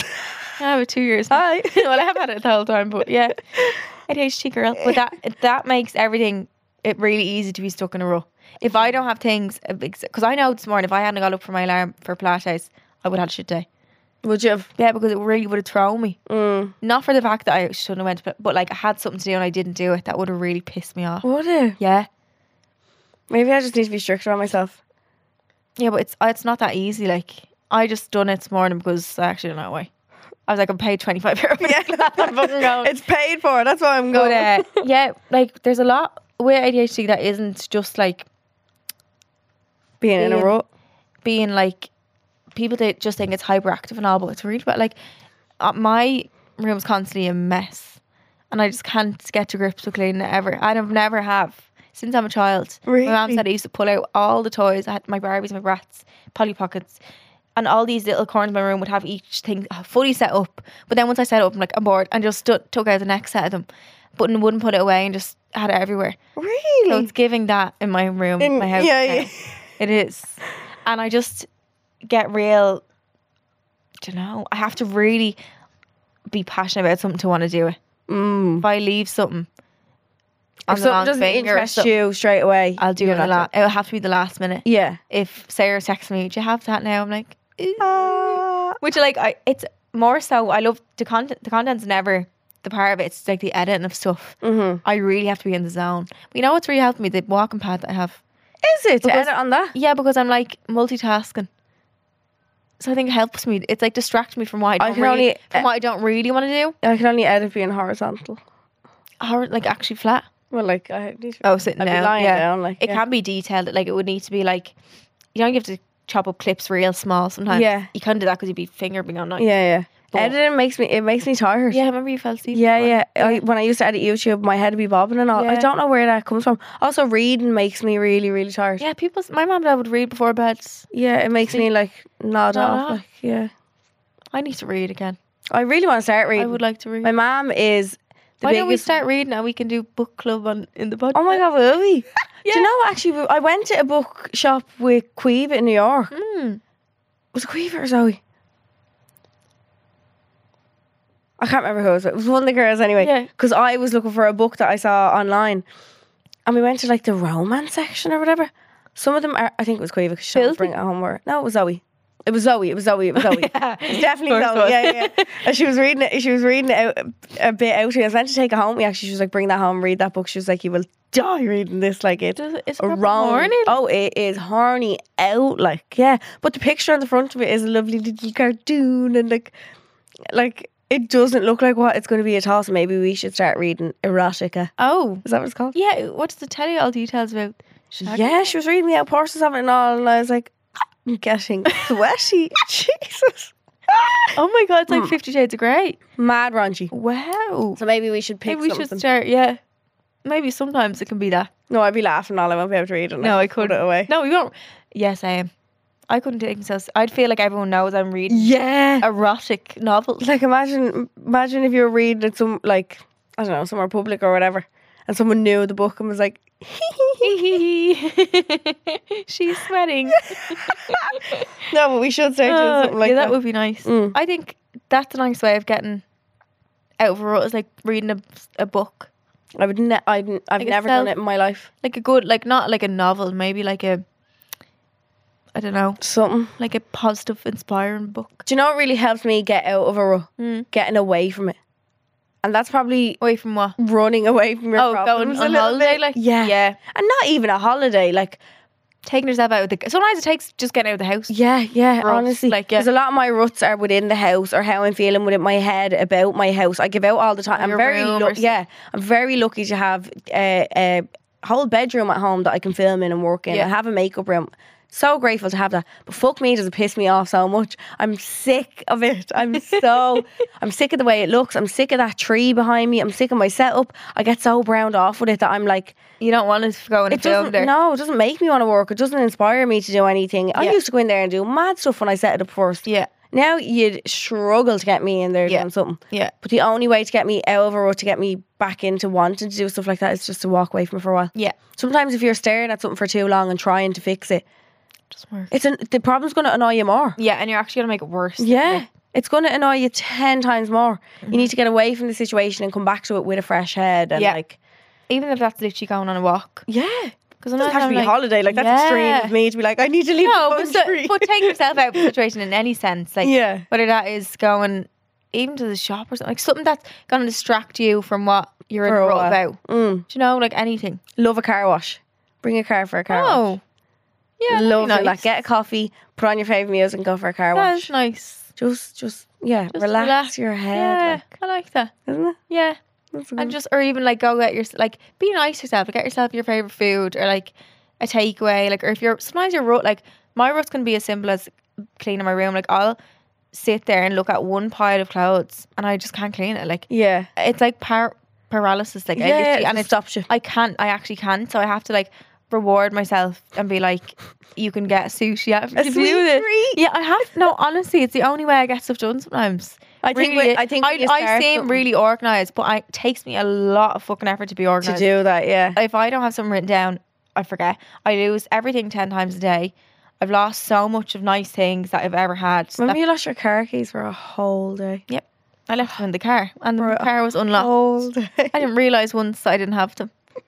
I have it two years now. Hi. well, I have had it the whole time, but yeah. A D H D girl. But that that makes everything it really easy to be stuck in a rut. If I don't have things, because I know this morning, if I hadn't got up for my alarm for Pilates, I would have had a shit day. Would you have? Yeah, because it really would have thrown me. Mm. Not for the fact that I shouldn't have went to, but like I had something to do and I didn't do it. That would have really pissed me off. Would you? Yeah. Maybe I just need to be stricter on myself. Yeah, but it's it's not that easy. Like I just done it this morning because I actually don't know why. I was like, I'm paid twenty-five euro. Yeah, I'm fucking going. It's paid for. That's why I'm But going. uh, yeah, like there's a lot with A D H D that isn't just like Being in a being- rut. being like people that just think it's hyperactive and all, but it's really bad. Like uh, my room's constantly a mess, and I just can't get to grips with cleaning it ever. And I've never have since I'm a child. Really? My mum said I used to pull out all the toys. I had my Barbies, my Bratz, Polly Pockets. And all these little corners of my room would have each thing fully set up. But then once I set it up, I'm like, I'm bored. And just stood, took out the next set of them. But then wouldn't put it away and just had it everywhere. Really? So it's giving that in my room, In- my house. yeah, now. yeah. It is. And I just get real, I don't know, I have to really be passionate about something to want to do it. Mm. If I leave something on If the something wrong doesn't finger or interest something, you straight away, I'll do it. you'll The la- have to- it'll have to be the last minute. Yeah. If Sarah texts me, do you have that now? I'm like, "Eh." Uh, Which like I, it's more so. I love the content. The content's never the part of it. It's like the editing of stuff. mhm. I really have to be in the zone. But you know what's really helping me? The walking pad that I have. Is it to Because- edit on that? Yeah, because I'm like multitasking. So I think it helps me. It's like distract me from what I I don't can really, only- from what I don't really want to do. I can only edit being horizontal. Or like actually flat. Well, like I need to, Oh, sitting I'd be down. lying yeah. down. Like It yeah. can be detailed. Like it would need to be like, you know, you have to chop up clips real small sometimes. Yeah. You can't do that because you'd be finger being on night. Yeah, yeah. But- Editing makes me. It makes me tired. Yeah, I remember you fell asleep. Yeah, before. yeah. I, when I used to edit YouTube, my head would be bobbing and all. I Yeah. don't know where that comes from. Also, reading makes me really, really tired. Yeah, people. My mum and dad would read before bed. Yeah, it makes me like nod Nod off. off. Like, yeah. I need to read again. I really want to start reading. I would like to read. My mom is the Why biggest. don't we start reading and we can do book club on in the podcast? Oh my god, will we? Yeah. Do you know actually? I went to a book shop with Queeve in New York. Mm. Was it Queeve or Zoe? I can't remember who it was. It was one of the girls anyway. Yeah. Because I was looking for a book that I saw online, and we went to like the romance section or whatever. Some of them are. I think it was Queeve because she didn't Filthy? bring it home. Or no, it was Zoe. It was Zoe. It was Zoe. It was Zoe. Yeah. It's definitely Of course Zoe. it Yeah, was. yeah. And she was reading it. She was reading it out a bit out. I was meant to take it home. We actually, she was like, "Bring that home. Read that book." She was like, "You will die reading this." Like it. Does it- It's a proper wrong. horny. Oh, it is horny out. Like yeah, but the picture on the front of it is a lovely little cartoon and like, like it doesn't look like what it's going to be at all. So maybe we should start reading erotica. Oh. Is that what it's called? Yeah, what does it tell you all details about? Shag- Yeah, she was reading me out portions of it and all, and I was like, I'm getting sweaty. Jesus, Oh my god, it's Hmm. like Fifty Shades of Grey. mad raunchy. Wow. So maybe we should pick Maybe we something. should start, yeah. Maybe sometimes it can be that. No, I'd be laughing all. I won't be able to read it. No, I Put couldn't. it away. No, we won't. Yes, I am. I couldn't take myself. I'd feel like everyone knows I'm reading Yeah. erotic novels. Like imagine, imagine if you were reading at some like I don't know somewhere public or whatever, and someone knew the book and was like, She's sweating. no, but we should start doing Uh, something like yeah, that. that would be nice. Mm. I think that's a nice way of getting out of a rut, is like reading a, a book. I would. Ne- I'd, I've Like a never self- done it in my life. Like a good, like not like a novel, maybe like a, I don't know, Something. like a positive, inspiring book. Do you know what really helps me get out of a rut? Mm. Getting away from it, and that's probably Away from what? running away from your Oh, problems going a on little holiday, bit. like yeah, yeah, and not even a holiday. Like taking yourself out of the. Sometimes it takes just getting out of the house. yeah, yeah. Ruts, honestly, like, yeah. because a lot of my ruts are within the house or how I'm feeling within my head about my house. I give out all the time. I'm Your very room lu- or yeah. I'm very lucky to have a, a whole bedroom at home that I can film in and work in. Yeah. I have a makeup room. So grateful to have that. But fuck me, does it piss me off so much. I'm sick of it. I'm so, I'm sick of the way it looks. I'm sick of that tree behind me. I'm sick of my setup. I get so browned off with it that I'm like, You don't want to go in a it film doesn't, there. no, it doesn't make me want to work. It doesn't inspire me to do anything. I Yeah. used to go in there and do mad stuff when I set it up first. Yeah, Now you'd struggle to get me in there Yeah. doing something. yeah. But the only way to get me out of a rut, to get me back into wanting to do stuff like that, is just to walk away from it for a while. Yeah. Sometimes if you're staring at something for too long and trying to fix it, Just work. it's an, the problem's going to annoy you more. Yeah, and you're actually gonna make it worse. Yeah. It's going to annoy you ten times more. You need to get away from the situation and come back to it with a fresh head. And Yeah. like, Even if that's literally going on a walk. yeah. Because It doesn't have to be a holiday. Like, that's extreme of me to be like, I need to leave No, the but, so, country. but take yourself out of the situation in any sense. Like, Yeah. whether that is going even to the shop or something, like something that's going to distract you from what you're in For a a rut while. about. Mm. Do you know, like anything? Love a car wash. Bring a car for a car wash. Oh, yeah, that'd be Love nice. that. Get a coffee, put on your favourite music and go for a car wash. That's nice. Just, just, yeah, Just relax, relax. your head. Yeah, I like that. Like, isn't it? Yeah, That's and good. just or even like go get your like be nice to yourself. Like, get yourself your favorite food or like a takeaway. Like, or if you're sometimes your rut, like my rut can be as simple as cleaning my room. Like, I'll sit there and look at one pile of clothes and I just can't clean it. Like, yeah. it's like par- paralysis. Like, I Yeah, literally- it and just it's stops you. I can't. I actually can't. So I have to like reward myself and be like, you can get sushi after A you sweet do this. treat. Yeah, I have. No, honestly, it's the only way I get stuff done sometimes. I think Really, when- I think when I, you I start seem something- really organised, but I, it takes me a lot of fucking effort to be To organised. do that, yeah. If I don't have something written down, I forget. I lose everything ten times a day. I've lost so much of nice things that I've ever had. Remember That- you lost your car keys for a whole day? yep. I left them in the car and the For a car was unlocked. Whole day. I didn't realise once I didn't have them.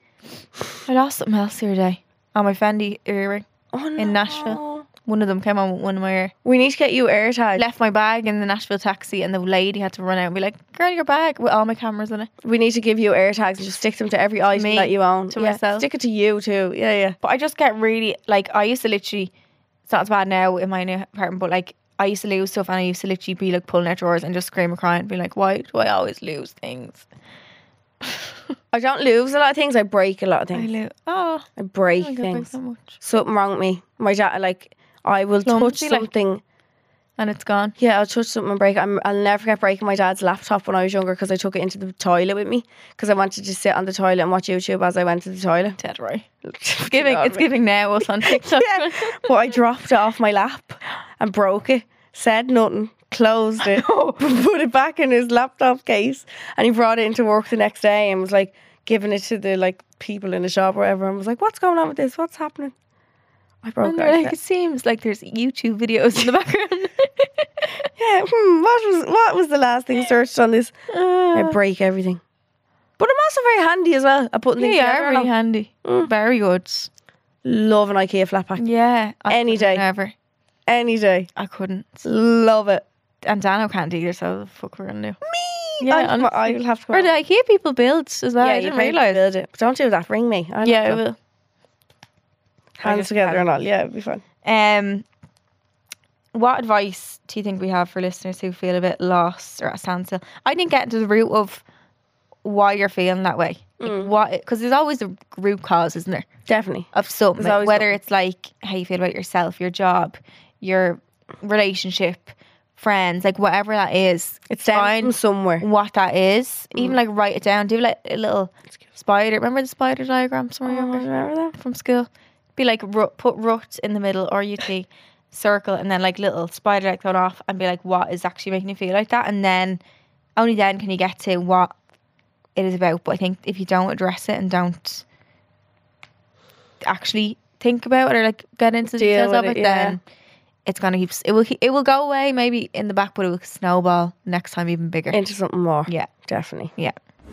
I lost something else the other day. Oh, my Fendi earring. Oh, no. In Nashville. One of them came on with one of my ear. We need to get you AirTag. Left my bag in the Nashville taxi and the lady had to run out and be like, girl, your bag with all my cameras in it. We need to give you AirTags and just stick them to every item me, that you own. to Yeah, myself. Stick it to you too. Yeah, yeah. But I just get really, like, I used to literally, it's not as bad now in my new apartment, but like, I used to lose stuff, and I used to literally be like pulling out drawers and just scream and cry and be like, why do I always lose things? I don't lose a lot of things. I break a lot of I things. lose. Oh, I break I don't break things. so much. Something wrong with me. My dad, like, I will touch Clumsy, like- something. And it's gone. Yeah, I'll touch something and break it. I'm, I'll never forget breaking my dad's laptop when I was younger because I took it into the toilet with me because I wanted to sit on the toilet and watch YouTube as I went to the toilet. Dead right. It's giving. It's giving now us on TikTok. Yeah, but I dropped it off my lap and broke it. Said nothing. Closed it. Put it back in his laptop case, and he brought it into work the next day and was like giving it to the like people in the shop or whatever, and was like, "What's going on with this? What's happening?" I broke And it. they're like, it seems like there's YouTube videos in the background. Yeah. Hmm, what was what was the last thing searched on this? I Uh, break everything. But I'm also very handy as well at putting things they together. are really handy. Mm. Very good. Love an IKEA flat pack. Yeah. I Any couldn't day. Never. Any day. I couldn't. Love it. And Dano can't either, so the fuck we're gonna do. Me. Yeah, I, honestly. I will have to go. Or the IKEA people build as well. yeah, I you didn't pay to realise. build it. But don't do that. Ring me. I'll Yeah, I go. will. I Hands just together can't. and all. Yeah, it'll be fun. Um, what advice do you think we have for listeners who feel a bit lost or at a standstill? I think getting to the root of why you're feeling that way. Like Mm. what? Because there's always a root cause, isn't there, Definitely. of something. There's always Whether it's like how you feel about yourself, your job, your relationship, friends, like whatever that is. It's down find from somewhere. what that is. Mm. Even like write it down. Do like a little spider. Remember the spider diagrams from Oh, younger? remember that? From school? Be like rut, put rut in the middle, or U T, circle, and then like little spider like going off, and be like, what is actually making you feel like that? And then only then can you get to what it is about. But I think if you don't address it and don't actually think about it or like get into the Deal details of with it, it, yeah. then it's gonna keep. It will. keep- It will go away maybe in the back, but it will snowball next time even bigger. Into something more. Yeah. Definitely. Yeah.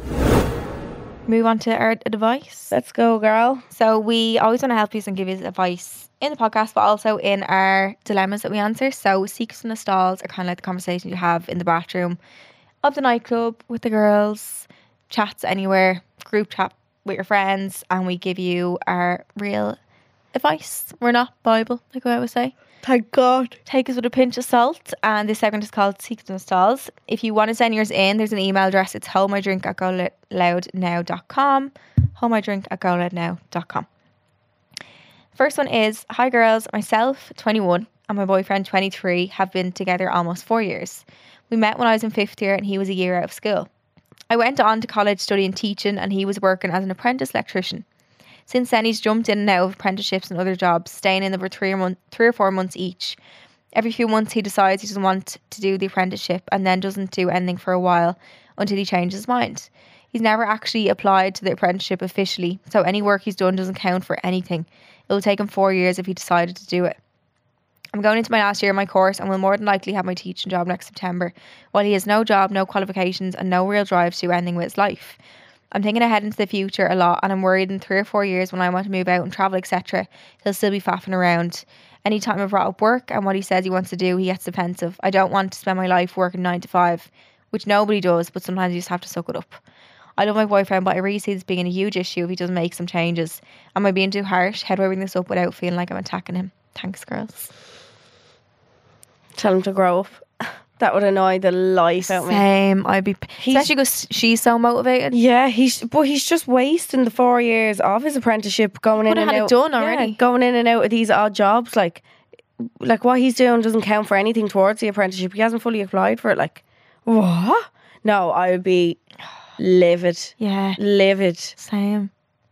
Move on to our advice. Let's go, girl. So we always want to help you and give you advice in the podcast, but also in our dilemmas that we answer. So secrets in the stalls are kind of like the conversation you have in the bathroom of the nightclub with the girls, chats anywhere, group chat with your friends, and we give you our real advice. We're not Bible, like I always say. Thank God. Take us with a pinch of salt, and this segment is called Secrets in the Stalls. If you want to send yours in, there's an email address. It's homeidrink at go loud now dot com. homeidrink at go loud now dot com. First one is, hi girls, myself, twenty-one, and my boyfriend, twenty-three, have been together almost four years. We met when I was in fifth year and he was a year out of school. I went on to college studying teaching and he was working as an apprentice electrician. Since then, he's jumped in and out of apprenticeships and other jobs, staying in them for three or, mon- three or four months each. Every few months, he decides he doesn't want to do the apprenticeship and then doesn't do anything for a while until he changes his mind. He's never actually applied to the apprenticeship officially, so any work he's done doesn't count for anything. It will take him four years if he decided to do it. I'm going into my last year of my course and will more than likely have my teaching job next September, while he has no job, no qualifications, and no real drive to do anything with his life. I'm thinking ahead into the future a lot, and I'm worried in three or four years when I want to move out and travel, et cetera, he'll still be faffing around. Anytime I've brought up work and what he says he wants to do, he gets defensive. I don't want to spend my life working nine to five, which nobody does, but sometimes you just have to suck it up. I love my boyfriend, but I really see this being a huge issue if he doesn't make some changes. Am I being too harsh? How do I bring this up without feeling like I'm attacking him? Thanks, girls. Tell him to grow up. That would annoy the life out of me. Same. I'd be, especially because she's so motivated. Yeah, he's but he's just wasting the four years of his apprenticeship going in Could've and had it out. done Yeah, already. going in and out of these odd jobs, like like what he's doing doesn't count for anything towards the apprenticeship. He hasn't fully applied for it. Like what? No, I would be livid, Yeah, livid. same.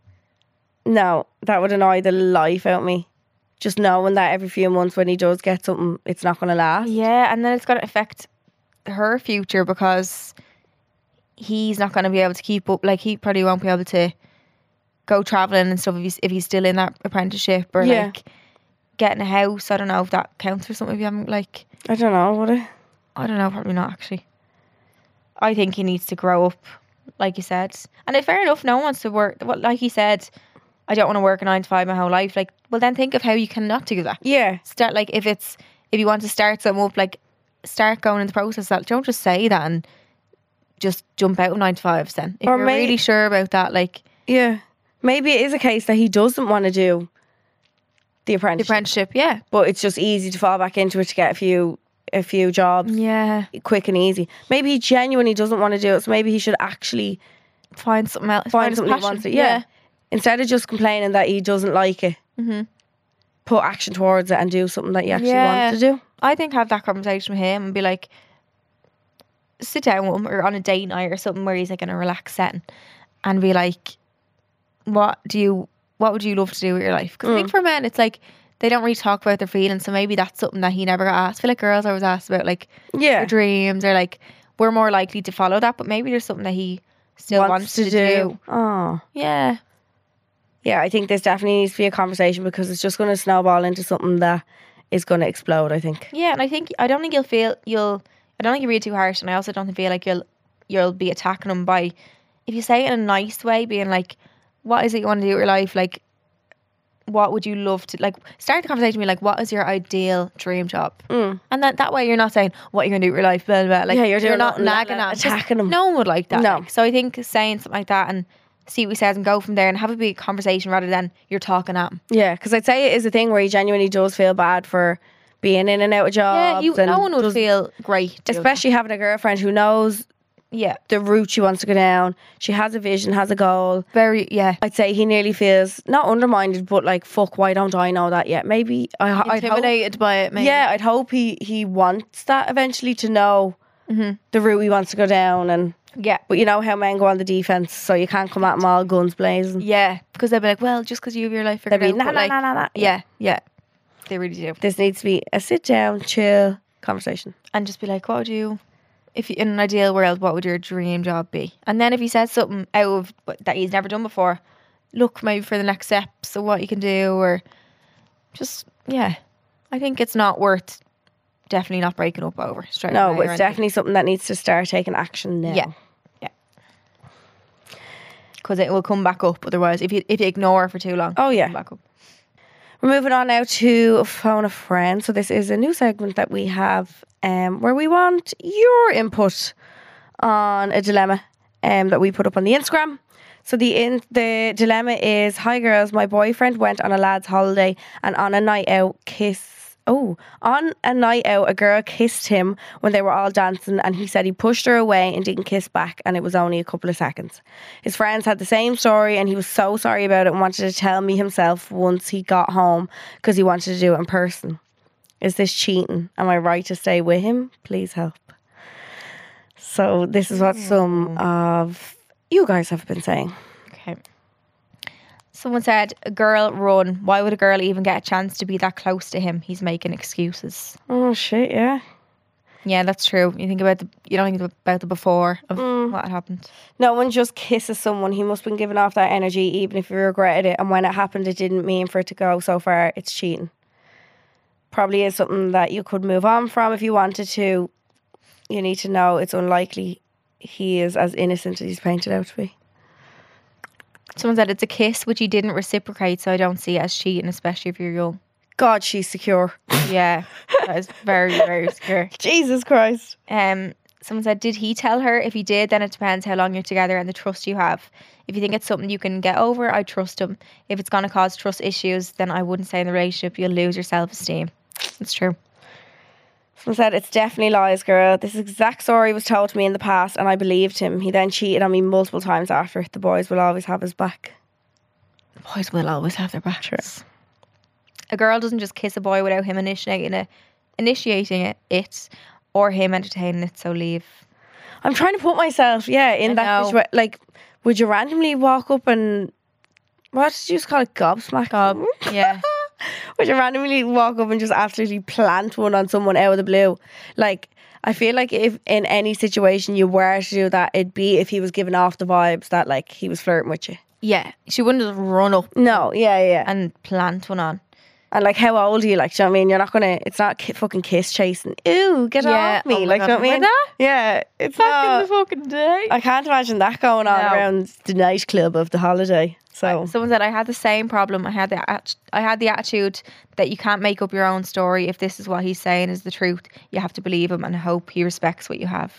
No, that would annoy the life out of me. Just knowing that every few months when he does get something, it's not going to last. Yeah, and then it's going to affect her future because he's not going to be able to keep up. Like, he probably won't be able to go travelling and stuff if he's, if he's still in that apprenticeship or Yeah. like getting a house. I don't know if that counts for something if you haven't, like, I don't know, would it? I don't know, probably not actually. I think he needs to grow up, like you said. And if fair enough, no one wants to work. Well, like he said, I don't want to work a nine to five my whole life. Like, well, then think of how you cannot do that. Yeah. Start, like, if it's, if you want to start something up, like, start going in the process. That don't just say that and just jump out of nine to fives then. If Or you're may- really sure about that, like, Yeah. Maybe it is a case that he doesn't want to do the the apprenticeship. apprenticeship, yeah. But it's just easy to fall back into it to get a few a few jobs Yeah. quick and easy. Maybe he genuinely doesn't want to do it, so maybe he should actually Find something else. find his something he passion. wants to. Yeah. Instead of just complaining that he doesn't like it, Mm-hmm. put action towards it and do something that you actually Yeah. want to do. I think have that conversation with him and be like, sit down with him or on a date night or something where he's like in a relaxed setting and be like, what do you, what would you love to do with your life? Because I think for men, it's like, they don't really talk about their feelings. So maybe that's something that he never got asked. I feel like girls always asked about like Yeah. their dreams or like, we're more likely to follow that. But maybe there's something that he still wants, to, do. Oh. Yeah. Yeah, I think there's definitely needs to be a conversation because it's just going to snowball into something that is going to explode, I think. Yeah, and I think I don't think you'll feel you'll I don't think you read too harsh, and I also don't feel like you'll you'll be attacking him by if you say it in a nice way, being like, what is it you want to do with your life? Like, what would you love to like start the conversation with like, what is your ideal dream job? Mm. And that that way you're not saying what you're gonna do with your life, blah blah. blah. Like Yeah, you're doing not nothing, nagging la- la- at him, 'cause attacking him. No one would like that. No. like. So I think saying something like that and see what he says and go from there and have a big conversation rather than you're talking at him. Yeah, because I'd say it is a thing where he genuinely does feel bad for being in and out of jobs. Yeah, you, and no one would does- feel great. doing especially having a girlfriend who knows that. Yeah, the route she wants to go down. She has a vision, has a goal. very yeah. I'd say he nearly feels not undermined, but like, fuck, why don't I know that yet? Maybe I, I'd hope, Intimidated by it, maybe. yeah, I'd hope he he wants that eventually to know Mhm. the route he wants to go down. And Yeah. but you know how men go on the defense, so you can't come at them all guns blazing. Yeah, because they'll be like, well, just because you have your life figured They'd be out. nah but nah like, nah nah nah. Yeah, yeah, they really do. This needs to be a sit down, chill conversation. And just be like, what would you, if you, in an ideal world, what would your dream job be? And then if he says something out of that he's never done before, look maybe for the next steps of what you can do, or just yeah, I think it's not worth definitely not breaking up over straight No, away but or it's anything. definitely something that needs to start taking action now. Yeah. Because it will come back up otherwise if you if you ignore it for too long. Oh, it'll yeah. come back up. We're moving on now to Phone a Friend. So this is a new segment that we have um, where we want your input on a dilemma um, that we put up on the Instagram. So the in, the dilemma is, hi girls, my boyfriend went on a lad's holiday and on a night out kiss. Oh, on a night out, a girl kissed him when they were all dancing and he said he pushed her away and didn't kiss back and it was only a couple of seconds. His friends had the same story and he was so sorry about it and wanted to tell me himself once he got home because he wanted to do it in person. Is this cheating? Am I right to stay with him? Please help. So this is what some of you guys have been saying. Okay. Someone said, a girl run. Why would a girl even get a chance to be that close to him? He's making excuses. Oh shit, yeah. Yeah, that's true. You think about the you don't think about the before of Mm. what had happened. No one just kisses someone. He must have been giving off that energy even if he regretted it. And when it happened, it didn't mean for it to go so far. It's cheating. Probably is something that you could move on from if you wanted to. You need to know it's unlikely he is as innocent as he's painted out to be. Someone said it's a kiss which he didn't reciprocate, so I don't see it as cheating, especially if you're young. God, she's secure. Yeah, that is very, very secure. Jesus Christ. Um, someone said, did he tell her? If he did, then it depends how long you're together and the trust you have. If you think it's something you can get over, I trust him. If it's going to cause trust issues, then I wouldn't say in the relationship you'll lose your self-esteem. It's true. Someone said, it's definitely lies, girl. This exact story was told to me in the past and I believed him. He then cheated on me multiple times after. The boys will always have his back. Boys will always have their backs. A girl doesn't just kiss a boy without him initiating it, initiating it, it or him entertaining it, so leave. I'm trying to put myself, yeah, in I that know. situation. Like, would you randomly walk up and, what did you just call it, gobsmack? Gob, yeah. Would you randomly walk up and just absolutely plant one on someone out of the blue? Like, I feel like if in any situation you were to do that, it'd be if he was giving off the vibes that like he was flirting with you. Yeah, she wouldn't just run up No, yeah, yeah. and plant one on. And like, how old are you? Like, do you know what I mean? You're not gonna. It's not ki- fucking kiss chasing. Ew, get Yeah, off me! oh my like, God, do you know what I mean? remember that? Yeah, it's Back not. in the fucking day. I can't imagine that going on No. around the nightclub of the holiday. So Someone said I had the same problem. I had the at- I had the attitude that you can't make up your own story. If this is what he's saying is the truth, you have to believe him and hope he respects what you have.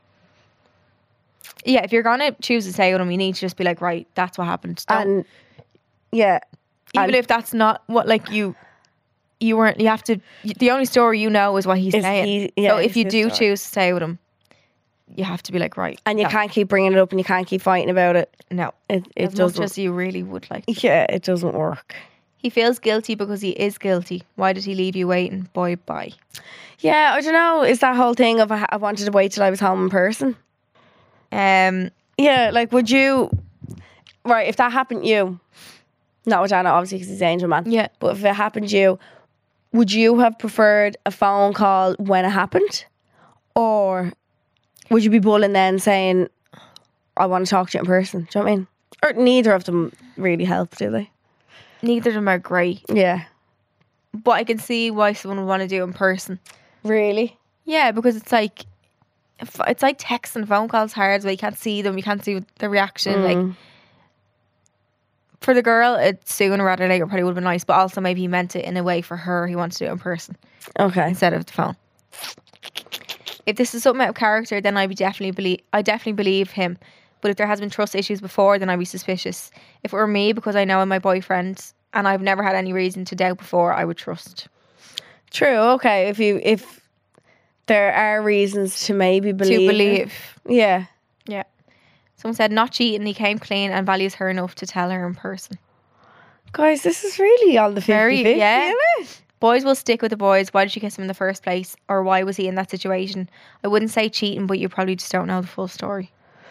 Yeah, if you're gonna choose to say with him, you need to just be like, right, that's what happened. Don't- and yeah, even and- if that's not what like you you weren't. You have to. The only story you know is what he's Is saying. he- yeah, so if it's you his do story. choose to stay with him, you have to be like, right, And you that- can't keep bringing it up and you can't keep fighting about it. No, It, it as much doesn't. as you really would like. to. Yeah, it doesn't work. He feels guilty because he is guilty. Why did he leave you waiting? Boy, bye. Yeah, I don't know. Is that whole thing of I I wanted to wait till I was home in person? Um, Yeah, like would you? Right, if that happened to you, not with Anna, obviously because he's Angel Man. Yeah. But if it happened to you, would you have preferred a phone call when it happened, or would you be bulling then saying, "I want to talk to you in person"? Do you know what I mean? Or neither of them really help, do they? neither of them are great, Yeah. but I can see why someone would want to do it in person. Really? Yeah, because it's like if- it's like text and phone calls hard, where you can't see them, you can't see the reaction. Like Mm. for the girl, it's sooner rather than later probably would have been nice, but also maybe he meant it in a way for her. He wants to do it in person Okay. instead of the phone. If this is something out of character, then I would definitely believe. I definitely believe him. But if there has been trust issues before, then I'd be suspicious. If it were me, because I know I'm my boyfriend and I've never had any reason to doubt before, I would trust. True. Okay. If you if there are reasons to maybe believe. To it. believe. Yeah. Yeah. Someone said not cheating, he came clean and values her enough to tell her in person. Guys, this is really on the Very- fifty-fifty, yeah. isn't it? Boys will stick with the boys. Why did she kiss him in the first place? Or why was he in that situation? I wouldn't say cheating, but you probably just don't know the full story.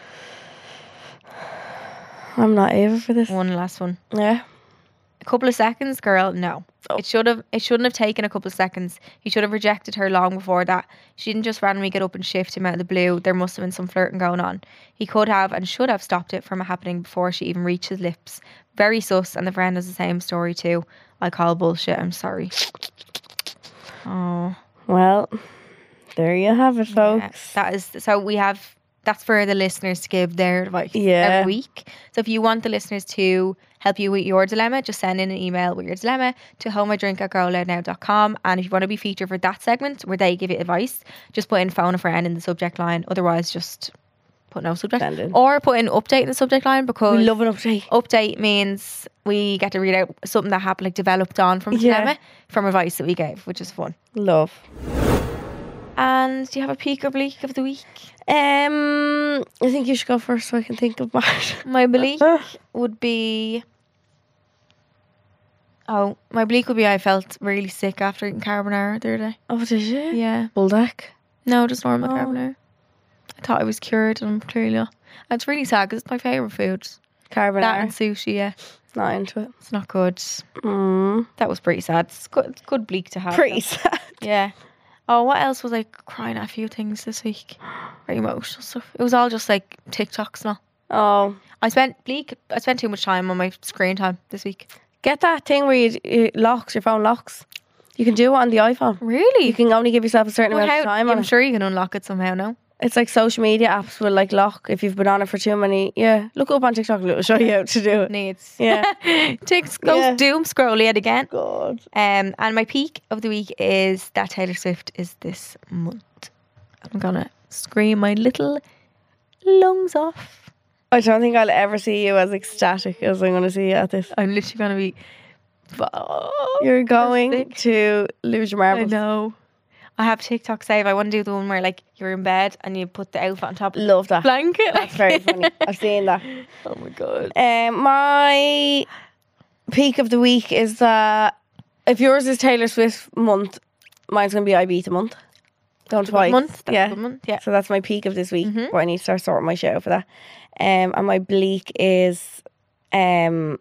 I'm not able for this. One last one. Yeah. A couple of seconds, girl, no. Oh. It should have it shouldn't have taken a couple of seconds. He should have rejected her long before that. She didn't just randomly get up and shift him out of the blue. There must have been some flirting going on. He could have and should have stopped it from happening before she even reached his lips. Very sus, and the friend has the same story too. I call bullshit, I'm sorry. Oh, Well, there you have it, yeah. folks. That is so we have that's for the listeners to give their advice Yeah. every week. So if you want the listeners to help you with your dilemma, just send in an email with your dilemma to homeidrink at go loud now dot com. And if you want to be featured for that segment where they give you advice, just put in phone a friend in the subject line. Otherwise, just put no subject. Send in. Or put in update in the subject line, because We love an update. update means we get to read out something that happened, like developed on from the Yeah. dilemma, from advice that we gave, which is fun. Love. And do you have a peak or bleak of the week? Um, I think you should go first so I can think of mine. My bleak would be. Oh, my bleak would be I felt really sick after eating carbonara the other day. Oh, did you? Yeah. Bulldog. No, just normal Oh. carbonara. I thought I was cured and I'm clearly not. And it's really sad because it's my favourite food. Carbonara. That and sushi, yeah. Not into it. It's not good. Mm. That was pretty sad. It's good, it's good bleak to have. Pretty though. sad. Yeah. Oh, what else was I crying at? A few things this week. Very emotional stuff. It was all just like TikToks now. Oh, I spent bleak. I spent too much time on my screen time this week. get that thing where you, it locks, your phone locks. You can do it on the iPhone. Really? You can only give yourself a certain Well, amount of how- time on I'm it. sure you can unlock it somehow. No. It's like social media apps will like lock if you've been on it for too many. Yeah, look up on TikTok. It'll show you how to do it. Needs. Yeah. Takes goes Yeah. doom scroll yet again. God. Um, and my peak of the week is that Taylor Swift is this month. I'm gonna scream my little lungs off. I don't think I'll ever see you as ecstatic as I'm going to see you at this. I'm literally gonna be. You're going sick. to lose your I marbles. know. I have TikTok save. I want to do the one where like you're in bed and you put the outfit on top of the Love that. blanket. That's very funny. I've seen that. Oh my god. Um, my peak of the week is that if yours is Taylor Swift month, mine's going to be Ibiza month. Going twice. Month. That's yeah. a good month. Yeah. So that's my peak of this week. Mhm. But I need to start sorting my shit out for that. Um, and my bleak is um,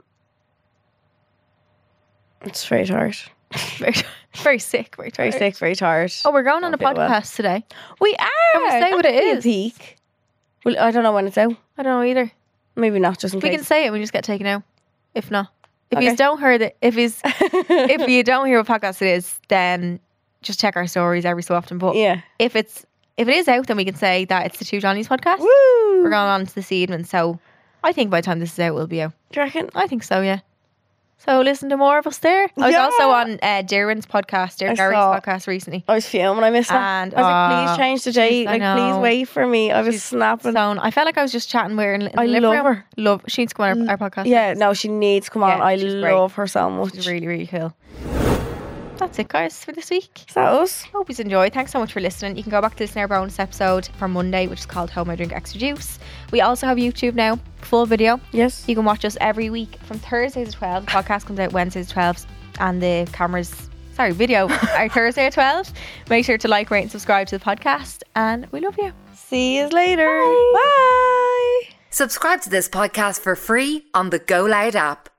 it's very tired. Very, very sick. Very, Very tired. sick, very tired. Oh, we're going on a Don't feel well. podcast today. we are. Can we say what it That could be a is? Peak. Well, I don't know when it's out. I don't know either. Maybe not, just in We case. can say it. We just get taken out. If not, if Okay. you don't hear that, if is if you don't hear what podcast it is, then just check our stories every so often. But yeah. if it's if it is out, then we can say that it's the Two Johnnies podcast. Woo! We're going on to this evening, so I think by the time this is out, we'll be out. Do you reckon? I think so, yeah. So listen to more of us there. I was Yeah. also on uh, Darren's podcast, Darren I Gary's saw. podcast recently. I was fuming. I missed that. And, I was like, uh, please change the date. I Like, know. please wait for me. I was She's snapping. So I felt like I was just chatting with her in, in I the living love room. her. Love. She needs to come on our, our podcast. Yeah, no, she needs to come on. Yeah, I she's great. love her so much. She's really, really cool. That's that's it, guys, for this week. Is that us? Hope you enjoyed. Thanks so much for listening. You can go back to listen to our bonus episode from Monday, which is called Home I Drink Extra Juice. We also have YouTube now, full video. Yes. You can watch us every week from Thursdays at twelve. The podcast comes out Wednesdays at twelve, and the cameras, sorry, video are Thursday at twelve. Make sure to like, rate, and subscribe to the podcast, and we love you. See you later. Bye. Bye. Subscribe to this podcast for free on the Go Loud app.